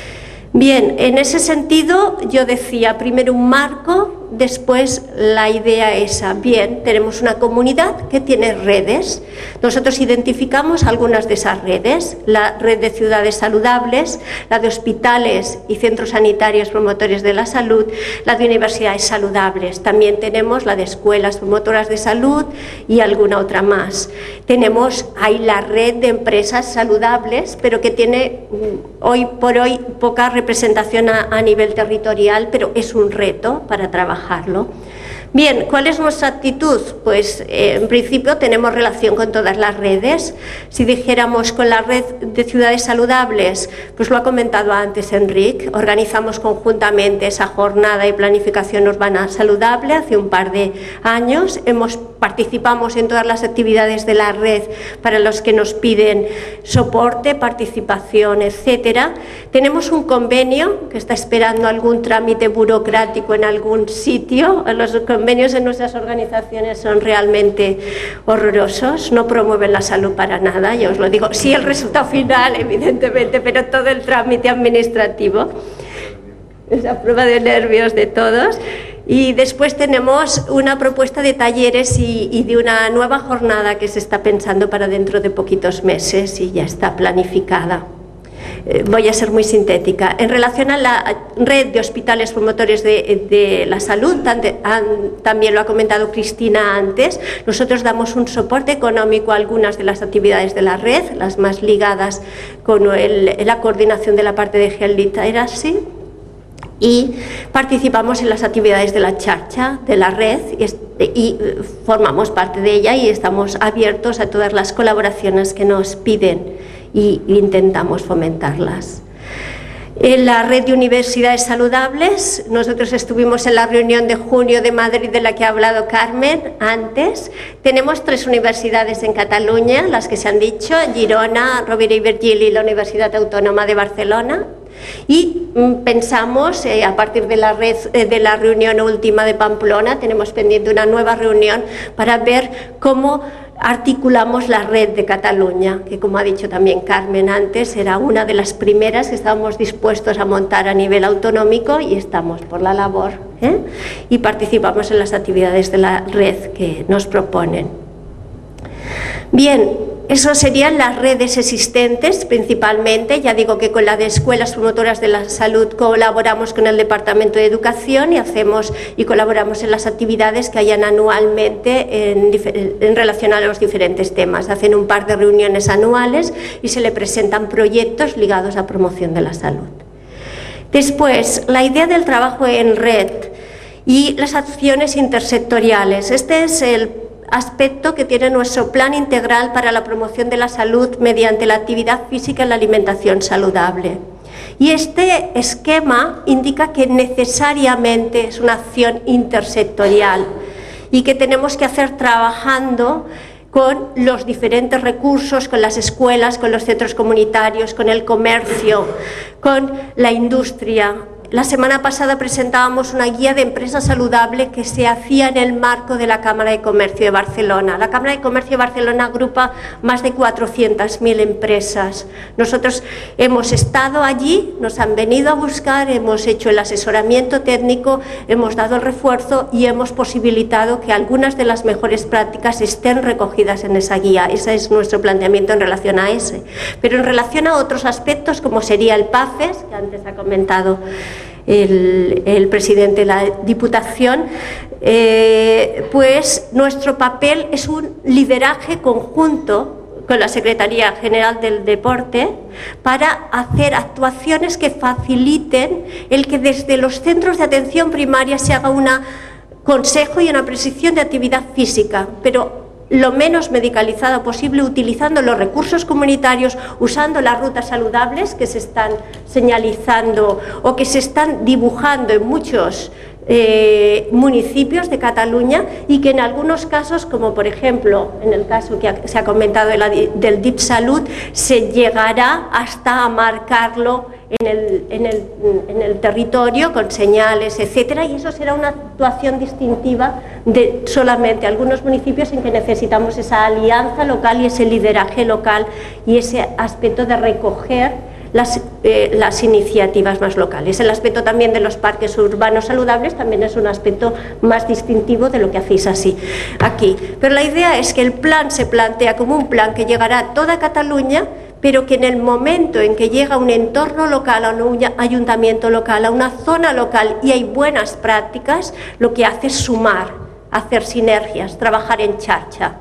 Bien, en ese sentido yo decía primero un marco, después la idea esa. Bien, tenemos una comunidad que tiene redes. Nosotros identificamos algunas de esas redes, la red de ciudades saludables, la de hospitales y centros sanitarios promotores de la salud, la de universidades saludables. También tenemos la de escuelas promotoras de salud y alguna otra más. Tenemos ahí la red de empresas saludables, pero que tiene hoy por hoy poca representación a, a nivel territorial, pero es un reto para trabajar. Bien, ¿cuál es nuestra actitud? Pues eh, en principio tenemos relación con todas las redes. Si dijéramos con la red de ciudades saludables, pues lo ha comentado antes Enric, organizamos conjuntamente esa jornada y planificación urbana saludable hace un par de años. Hemos, participamos en todas las actividades de la red para los que nos piden soporte, participación, etcétera. Tenemos un convenio que está esperando algún trámite burocrático en algún sitio. Los convenios en nuestras organizaciones son realmente horrorosos, no promueven la salud para nada, yo os lo digo, sí el resultado final evidentemente, pero todo el trámite administrativo, esa prueba de nervios de todos. Y después tenemos una propuesta de talleres y, y de una nueva jornada que se está pensando para dentro de poquitos meses y ya está planificada. Voy a ser muy sintética. En relación a la red de hospitales promotores de, de la salud, también lo ha comentado Cristina antes, nosotros damos un soporte económico a algunas de las actividades de la red, las más ligadas con el, la coordinación de la parte de Health Literacy, y participamos en las actividades de la charcha, de la red, y, y formamos parte de ella y estamos abiertos a todas las colaboraciones que nos piden y intentamos fomentarlas. En la red de universidades saludables, nosotros estuvimos en la reunión de junio de Madrid de la que ha hablado Carmen antes. Tenemos tres universidades en Cataluña, las que se han dicho, Girona, Rovira i Virgili y la Universidad Autónoma de Barcelona. Y pensamos, eh, a partir de la, red, eh, de la reunión última de Pamplona, tenemos pendiente una nueva reunión para ver cómo articulamos la red de Cataluña, que como ha dicho también Carmen antes, era una de las primeras que estábamos dispuestos a montar a nivel autonómico y estamos por la labor, ¿eh? Y participamos en las actividades de la red que nos proponen. Bien, eso serían las redes existentes principalmente. Ya digo que con la de escuelas promotoras de la salud colaboramos con el Departamento de Educación y hacemos y colaboramos en las actividades que hayan anualmente en, en relación a los diferentes temas. Hacen un par de reuniones anuales y se le presentan proyectos ligados a promoción de la salud. Después, la idea del trabajo en red y las acciones intersectoriales. Este es el aspecto que tiene nuestro plan integral para la promoción de la salud mediante la actividad física y la alimentación saludable. Y este esquema indica que necesariamente es una acción intersectorial y que tenemos que hacer trabajando con los diferentes recursos, con las escuelas, con los centros comunitarios, con el comercio, con la industria. La semana pasada presentábamos una guía de empresa saludable que se hacía en el marco de la Cámara de Comercio de Barcelona. La Cámara de Comercio de Barcelona agrupa más de cuatrocientas mil empresas. Nosotros hemos estado allí, nos han venido a buscar, hemos hecho el asesoramiento técnico, hemos dado el refuerzo y hemos posibilitado que algunas de las mejores prácticas estén recogidas en esa guía. Ese es nuestro planteamiento en relación a ese. Pero en relación a otros aspectos, como sería el PACES, que antes ha comentado El, el presidente de la Diputación, eh, pues nuestro papel es un lideraje conjunto con la Secretaría General del Deporte para hacer actuaciones que faciliten el que desde los centros de atención primaria se haga un consejo y una prescripción de actividad física, pero lo menos medicalizada posible, utilizando los recursos comunitarios, usando las rutas saludables que se están señalizando o que se están dibujando en muchos eh, municipios de Cataluña, y que en algunos casos, como por ejemplo en el caso que se ha comentado de la, del DIPSalud, se llegará hasta a marcarlo en el, en, el, en el territorio con señales, etcétera, y eso será una actuación distintiva de solamente algunos municipios en que necesitamos esa alianza local y ese lideraje local y ese aspecto de recoger Las, eh, las iniciativas más locales. El aspecto también de los parques urbanos saludables también es un aspecto más distintivo de lo que hacéis así aquí. Pero la idea es que el plan se plantea como un plan que llegará a toda Cataluña, pero que en el momento en que llega a un entorno local, a un ayuntamiento local, a una zona local y hay buenas prácticas, lo que hace es sumar, hacer sinergias, trabajar en charcha.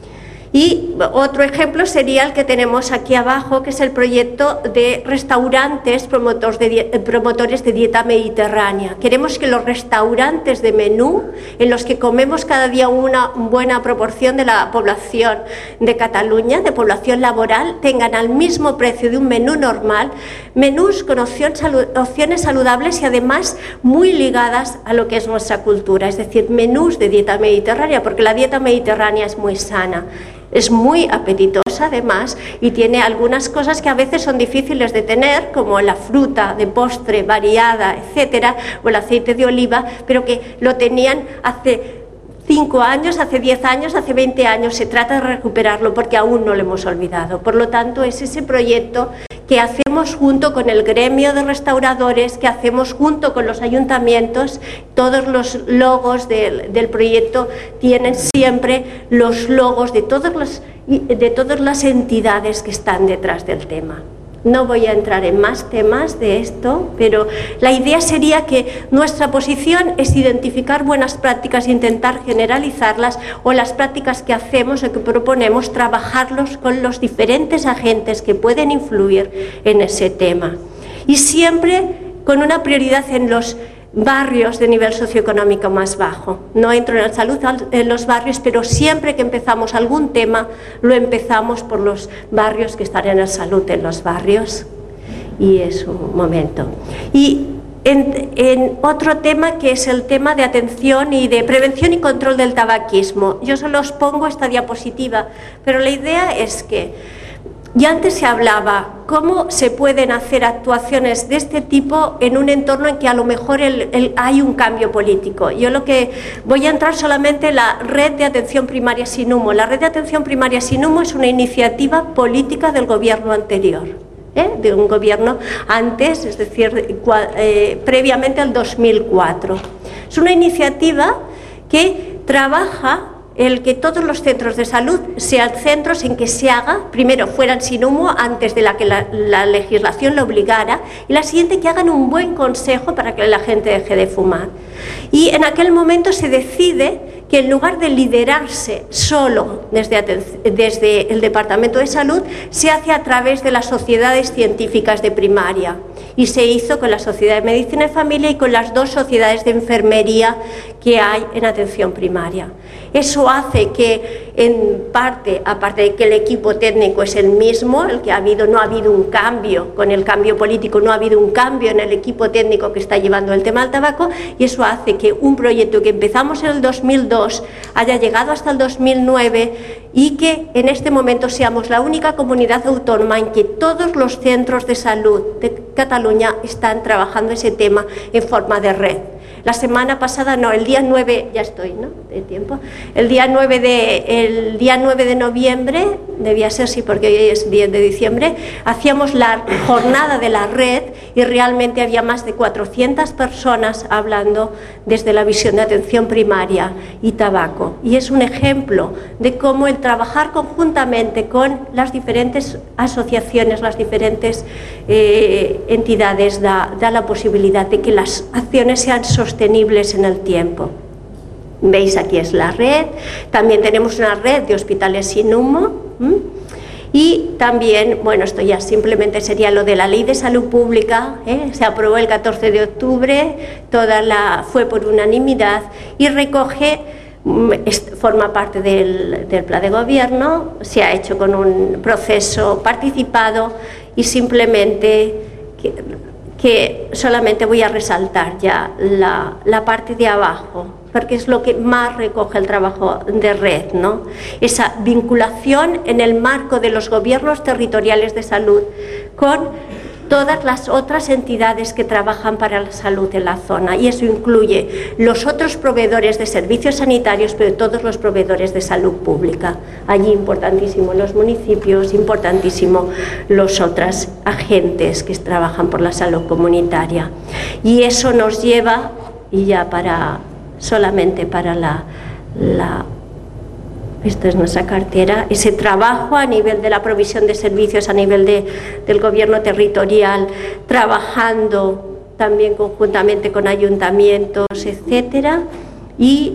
Y otro ejemplo sería el que tenemos aquí abajo, que es el proyecto de restaurantes promotores de, promotores de dieta mediterránea. Queremos que los restaurantes de menú, en los que comemos cada día una buena proporción de la población de Cataluña, de población laboral, tengan al mismo precio de un menú normal, menús con opción, opciones saludables y además muy ligadas a lo que es nuestra cultura, es decir, menús de dieta mediterránea, porque la dieta mediterránea es muy sana. Es muy apetitosa además y tiene algunas cosas que a veces son difíciles de tener, como la fruta de postre variada, etcétera, o el aceite de oliva, pero que lo tenían hace cinco años, hace diez años, hace veinte años. Se trata de recuperarlo porque aún no lo hemos olvidado. Por lo tanto, es ese proyecto que hacemos junto con el gremio de restauradores, que hacemos junto con los ayuntamientos. Todos los logos del, del proyecto tienen siempre los logos de, todos los, de todas las entidades que están detrás del tema. No voy a entrar en más temas de esto, pero la idea sería que nuestra posición es identificar buenas prácticas e intentar generalizarlas, o las prácticas que hacemos o que proponemos, trabajarlos con los diferentes agentes que pueden influir en ese tema. Y siempre con una prioridad en los barrios de nivel socioeconómico más bajo. No entro en la salud en los barrios, pero siempre que empezamos algún tema, lo empezamos por los barrios que están en la salud en los barrios. Y es un momento. Y en, en otro tema, que es el tema de atención y de prevención y control del tabaquismo. Yo solo os pongo esta diapositiva, pero la idea es que y antes se hablaba cómo se pueden hacer actuaciones de este tipo en un entorno en que a lo mejor el, el, hay un cambio político. Yo lo que voy a entrar solamente en la Red de Atención Primaria Sin Humo. La Red de Atención Primaria Sin Humo es una iniciativa política del gobierno anterior, ¿eh? de un gobierno antes, es decir, eh, previamente al dos mil cuatro. Es una iniciativa que trabaja el que todos los centros de salud sean centros en que se haga, primero fueran sin humo antes de la que la, la legislación lo obligara, y la siguiente, que hagan un buen consejo para que la gente deje de fumar. Y en aquel momento se decide que en lugar de liderarse solo desde, desde el Departamento de Salud, se hace a través de las sociedades científicas de primaria. Y se hizo con la Sociedad de Medicina de Familia y con las dos sociedades de enfermería que hay en atención primaria. Eso hace que, en parte, aparte de que el equipo técnico es el mismo, el que ha habido, no ha habido un cambio, con el cambio político no ha habido un cambio en el equipo técnico que está llevando el tema del tabaco, y eso hace que un proyecto que empezamos en el dos mil dos haya llegado hasta el dos mil nueve y que en este momento seamos la única comunidad autónoma en que todos los centros de salud de Cataluña están trabajando ese tema en forma de red. La semana pasada, no, el día nueve, ya estoy, ¿no?, de tiempo, el día nueve de, el día nueve de noviembre, debía ser, sí, porque hoy es diez de diciembre, hacíamos la jornada de la red y realmente había más de cuatrocientas personas hablando desde la visión de atención primaria y tabaco. Y es un ejemplo de cómo el trabajar conjuntamente con las diferentes asociaciones, las diferentes eh, entidades, da, da la posibilidad de que las acciones sean sostenibles en el tiempo. Veis, aquí es la red. También tenemos una red de hospitales sin humo. ¿m? Y también, bueno, esto ya simplemente sería lo de la Ley de Salud Pública, ¿eh? Se aprobó el catorce de octubre, toda la, fue por unanimidad y recoge, forma parte del, del plan de gobierno, se ha hecho con un proceso participado y simplemente que, que solamente voy a resaltar ya la, la parte de abajo, porque es lo que más recoge el trabajo de red, ¿no? Esa vinculación en el marco de los gobiernos territoriales de salud con todas las otras entidades que trabajan para la salud en la zona, y eso incluye los otros proveedores de servicios sanitarios, pero todos los proveedores de salud pública. Allí importantísimo los municipios, importantísimo los otros agentes que trabajan por la salud comunitaria. Y eso nos lleva, y ya para solamente para la, la esta es nuestra cartera, ese trabajo a nivel de la provisión de servicios, a nivel de, del gobierno territorial, trabajando también conjuntamente con ayuntamientos, etcétera, y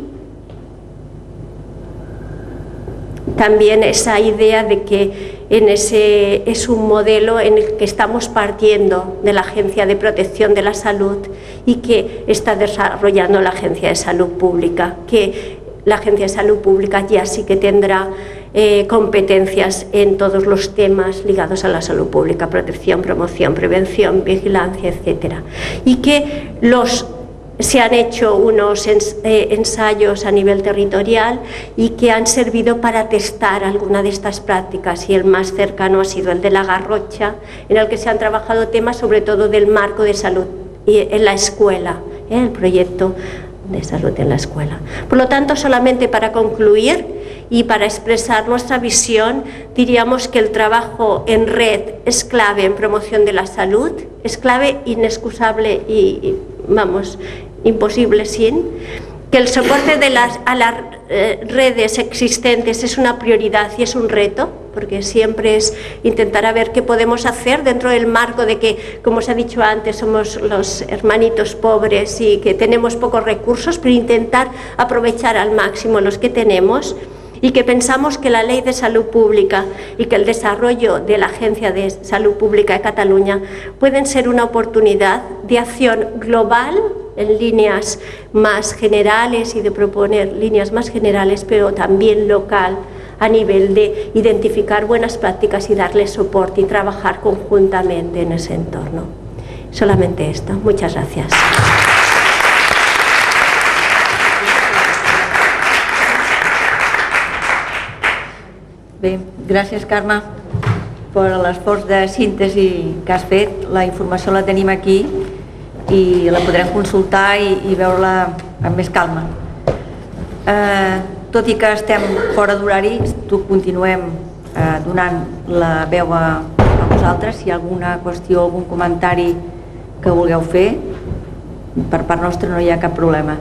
también esa idea de que en ese, es un modelo en el que estamos partiendo de la Agencia de Protección de la Salud y que está desarrollando la Agencia de Salud Pública, que la Agencia de Salud Pública ya sí que tendrá eh, competencias en todos los temas ligados a la salud pública, protección, promoción, prevención, vigilancia, etcétera. Y que los se han hecho unos ensayos a nivel territorial y que han servido para testar alguna de estas prácticas, y el más cercano ha sido el de la Garrocha, en el que se han trabajado temas sobre todo del marco de salud en la escuela, ¿eh? El proyecto de salud en la escuela. Por lo tanto, solamente para concluir y para expresar nuestra visión, diríamos que el trabajo en red es clave en promoción de la salud, es clave, inexcusable y, y vamos, imposible sin, que el soporte de las, a las eh, redes existentes es una prioridad y es un reto, porque siempre es intentar a ver qué podemos hacer dentro del marco de que, como os he dicho antes, somos los hermanitos pobres y que tenemos pocos recursos, pero intentar aprovechar al máximo los que tenemos, y que pensamos que la Ley de Salud Pública y que el desarrollo de la Agencia de Salud Pública de Cataluña pueden ser una oportunidad de acción global en líneas más generales y de proponer líneas más generales, pero también local, a nivel de identificar buenas prácticas y darles soporte y trabajar conjuntamente en ese entorno. Solamente esto. Muchas gracias.
Bé, gràcies, Carme, per l'esforç de síntesi que has fet. La informació la tenim aquí i la podrem consultar i, i veure-la amb més calma. Eh, tot i que estem fora d'horari, tu continuem eh, donant la veu a, a vosaltres. Si hi ha alguna qüestió, algun comentari que vulgueu fer, per part nostra no hi ha cap problema.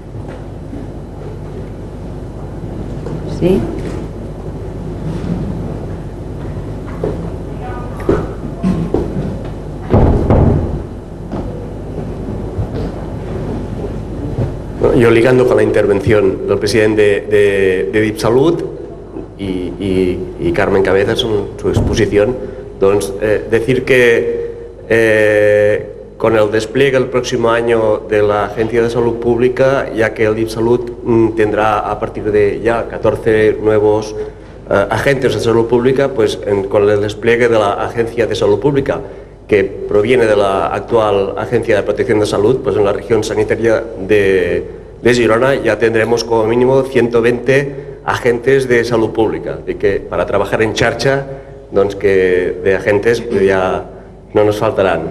Sí?
Yo, ligando con la intervención del presidente de, de, de DIPSalut y, y, y Carmen Cabezas en su exposición, doncs, eh, decir que eh, con el despliegue el próximo año de la Agencia de Salud Pública, ya que el DIPSalut mm, tendrá a partir de ya catorce nuevos eh, agentes de salud pública, pues en, con el despliegue de la Agencia de Salud Pública, que proviene de la actual Agencia de Protección de Salud, pues en la región sanitaria de, de Girona ya tendremos como mínimo ciento veinte agentes de salud pública, y que para trabajar en xarxa, doncs que de agentes ya no nos faltarán.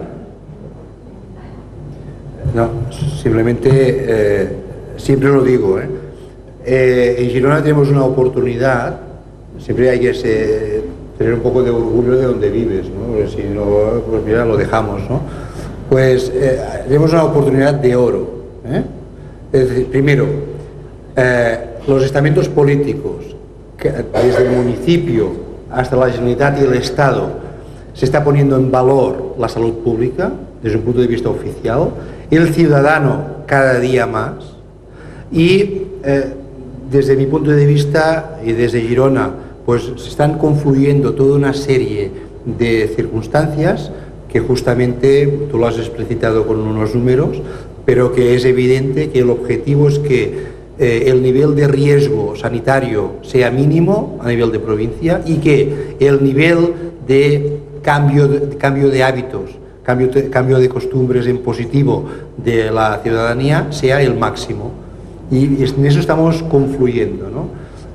No, simplemente, eh, siempre lo digo, ¿eh? Eh, en Girona tenemos una oportunidad, siempre hay que ser, tener un poco de orgullo de donde vives, ¿no? Porque si no, pues mira, lo dejamos, ¿no? Pues eh, tenemos una oportunidad de oro, ¿eh? Es decir, primero, eh, los estamentos políticos, que desde el municipio hasta la Generalitat y el Estado, se está poniendo en valor la salud pública desde un punto de vista oficial, el ciudadano cada día más, y eh, desde mi punto de vista y desde Girona, pues se están confluyendo toda una serie de circunstancias que justamente tú lo has explicitado con unos números, pero que es evidente que el objetivo es que eh, el nivel de riesgo sanitario sea mínimo a nivel de provincia y que el nivel de cambio de, cambio de hábitos, cambio de, cambio de costumbres en positivo de la ciudadanía sea el máximo. Y en eso estamos confluyendo, ¿no?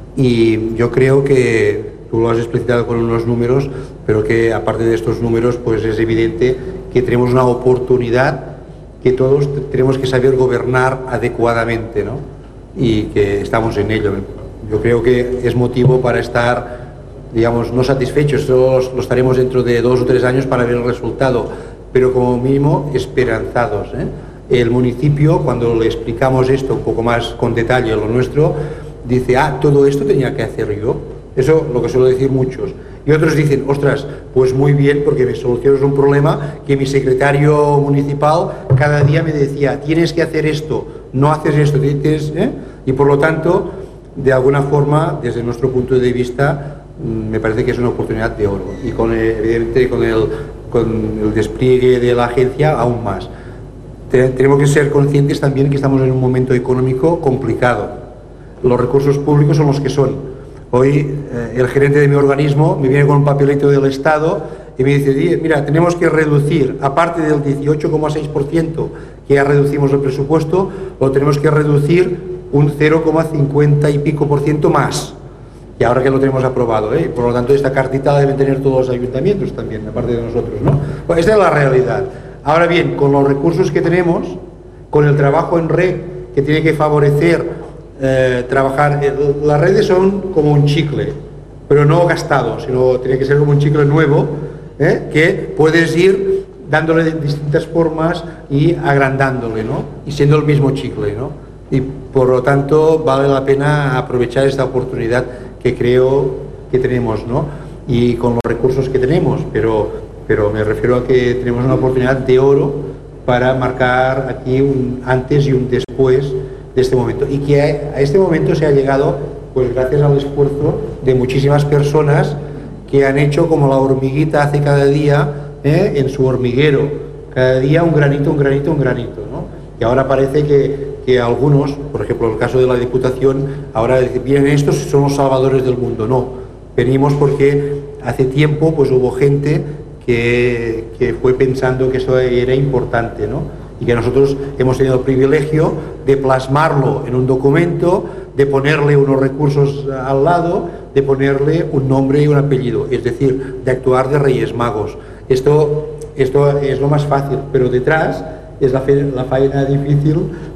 Y yo creo que tú lo has explicitado con unos números, pero que aparte de estos números, pues es evidente que tenemos una oportunidad que todos tenemos que saber gobernar adecuadamente, ¿no? Y que estamos en ello. Yo creo que es motivo para estar, digamos, no satisfechos, todos lo estaremos dentro de dos o tres años para ver el resultado, pero como mínimo esperanzados, ¿eh? El municipio, cuando le explicamos esto un poco más con detalle, lo nuestro, dice, ah, todo esto tenía que hacer yo. Eso lo que suelo decir muchos. Y otros dicen, ostras, pues muy bien, porque me solucionas un problema que mi secretario municipal cada día me decía, tienes que hacer esto, no haces esto, tienes, ¿eh? Y por lo tanto, de alguna forma, desde nuestro punto de vista, me parece que es una oportunidad de oro. Y con, evidentemente con el, con el despliegue de la agencia, aún más. Tenemos que ser conscientes también que estamos en un momento económico complicado. Los recursos públicos son los que son. Hoy eh, el gerente de mi organismo me viene con un papelito del Estado y me dice, mira, tenemos que reducir, aparte del dieciocho coma seis por ciento que ya reducimos el presupuesto, lo tenemos que reducir un cero coma cincuenta y pico por ciento más. Y ahora que lo tenemos aprobado, ¿eh? Por lo tanto, esta cartita la deben tener todos los ayuntamientos también, aparte de nosotros, ¿no? Pues esta es la realidad. Ahora bien, con los recursos que tenemos, con el trabajo en red que tiene que favorecer eh, trabajar, eh, las redes son como un chicle, pero no gastado, sino tiene que ser como un chicle nuevo, ¿eh? Que puedes ir dándole de distintas formas y agrandándole, ¿no? Y siendo el mismo chicle, ¿no? Y por lo tanto vale la pena aprovechar esta oportunidad que creo que tenemos, ¿no? Y con los recursos que tenemos, pero... pero me refiero a que tenemos una oportunidad de oro para marcar aquí un antes y un después de este momento, y que a este momento se ha llegado pues gracias al esfuerzo de muchísimas personas que han hecho como la hormiguita hace cada día, ¿eh? En su hormiguero, cada día un granito, un granito, un granito, ¿no? Y ahora parece que, que algunos, por ejemplo el caso de la Diputación, ahora dicen, bien, estos son los salvadores del mundo. No, venimos porque hace tiempo pues hubo gente Que, que fue pensando que esto era importante, ¿no? Y que nosotros hemos tenido el privilegio de plasmarlo en un documento, de ponerle unos recursos al lado, de ponerle un nombre y un apellido, es decir, de actuar de Reyes Magos. Esto, esto es lo más fácil, pero detrás es la, fe, la faena difícil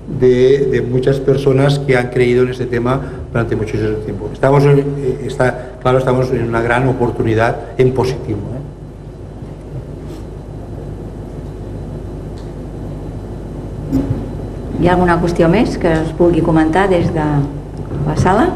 de, de muchas personas que han creído en este tema durante muchísimo tiempo. Estamos en, está, claro, estamos en una gran oportunidad en positivo, ¿eh?
Hi ha alguna qüestió més que es vulgui comentar des de la sala?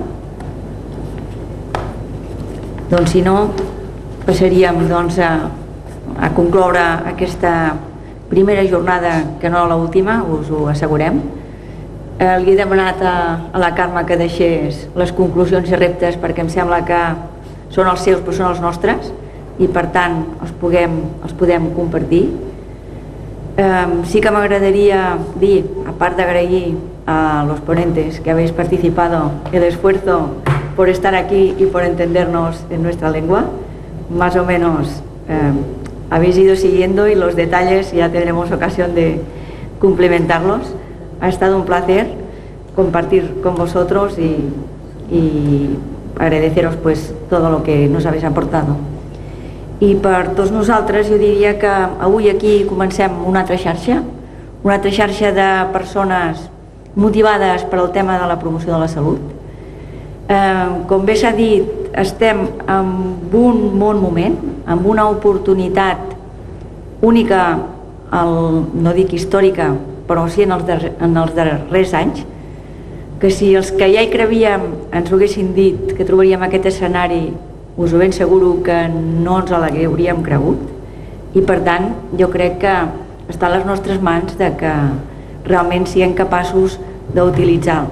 Doncs si no, passaríem doncs, a, a concloure aquesta primera jornada, que no l'última, us ho assegurem. Eh, li he demanat a, a la Carme que deixés les conclusions i reptes, perquè em sembla que són els seus però són els nostres, i per tant els, puguem, els podem compartir. Um, sí que m'agradaría dir, aparte de agrair a los ponentes que habéis participado, el esfuerzo por estar aquí y por entendernos en nuestra lengua, más o menos um, habéis ido siguiendo y los detalles ya tendremos ocasión de complementarlos. Ha estado un placer compartir con vosotros y, y agradeceros pues todo lo que nos habéis aportado. I per tots nosaltres jo diria que avui aquí comencem una altra xarxa, una altra xarxa de persones motivades per al tema de la promoció de la salut. Eh, com bé s'ha dit, estem en un bon moment, amb una oportunitat única, el, no dic històrica, però sí en els, darrers, en els darrers anys, que si els que ja hi crevíem ens ho haguessin dit que trobaríem aquest escenari, us ho ben asseguro que no ens l'hauríem cregut, i per tant jo crec que està a les nostres mans de que realment siguem capaços d'utilitzar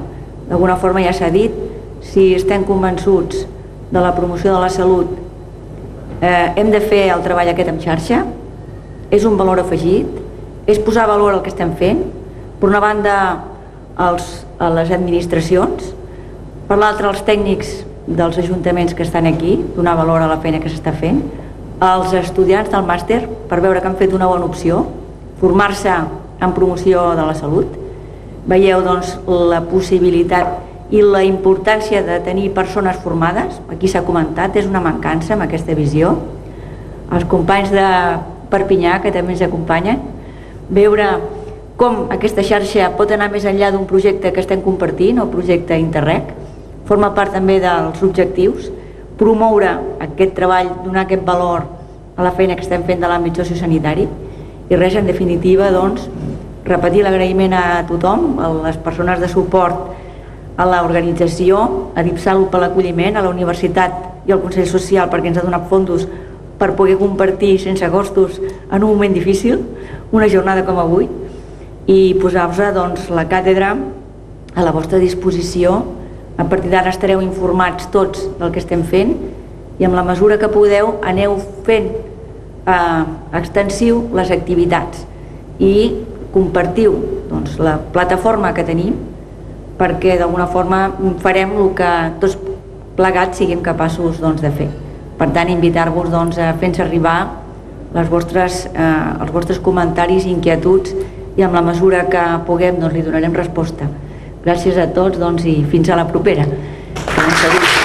d'alguna forma ja s'ha dit, si estem convençuts de la promoció de la salut, eh, hem de fer el treball aquest en xarxa, és un valor afegit, és posar valor al que estem fent, per una banda als, a les administracions, per l'altra als tècnics dels ajuntaments que estan aquí, donar valor a la feina que s'està fent, als estudiants del màster per veure que han fet una bona opció, formar-se en promoció de la salut. Veieu doncs la possibilitat i la importància de tenir persones formades, aquí s'ha comentat, és una mancança amb aquesta visió. Els companys de Perpinyà, que també ens acompanyen, veure com aquesta xarxa pot anar més enllà d'un projecte que estem compartint, el projecte Interreg, forma part també dels objectius, promoure aquest treball, donar aquest valor a la feina que estem fent de l'àmbit sociosanitari i res, en definitiva, doncs, repetir l'agraïment a tothom, a les persones de suport, a l'organització, a DIPSALUT per l'acolliment, a la universitat i al Consell Social perquè ens ha donat fondos per poder compartir sense costos en un moment difícil, una jornada com avui, i posar-vos doncs, la càtedra a la vostra disposició. A partir d'ara estareu informats tots del que estem fent i en la mesura que podeu aneu fent eh, extensiu les activitats i compartiu doncs, la plataforma que tenim perquè d'alguna forma farem el que tots plegats siguem capaços doncs, de fer. Per tant, invitar-vos doncs, a fer-nos arribar les vostres, eh, els vostres comentaris i inquietuds i amb la mesura que puguem doncs, li donarem resposta. Gràcies a tots doncs, i fins a la propera.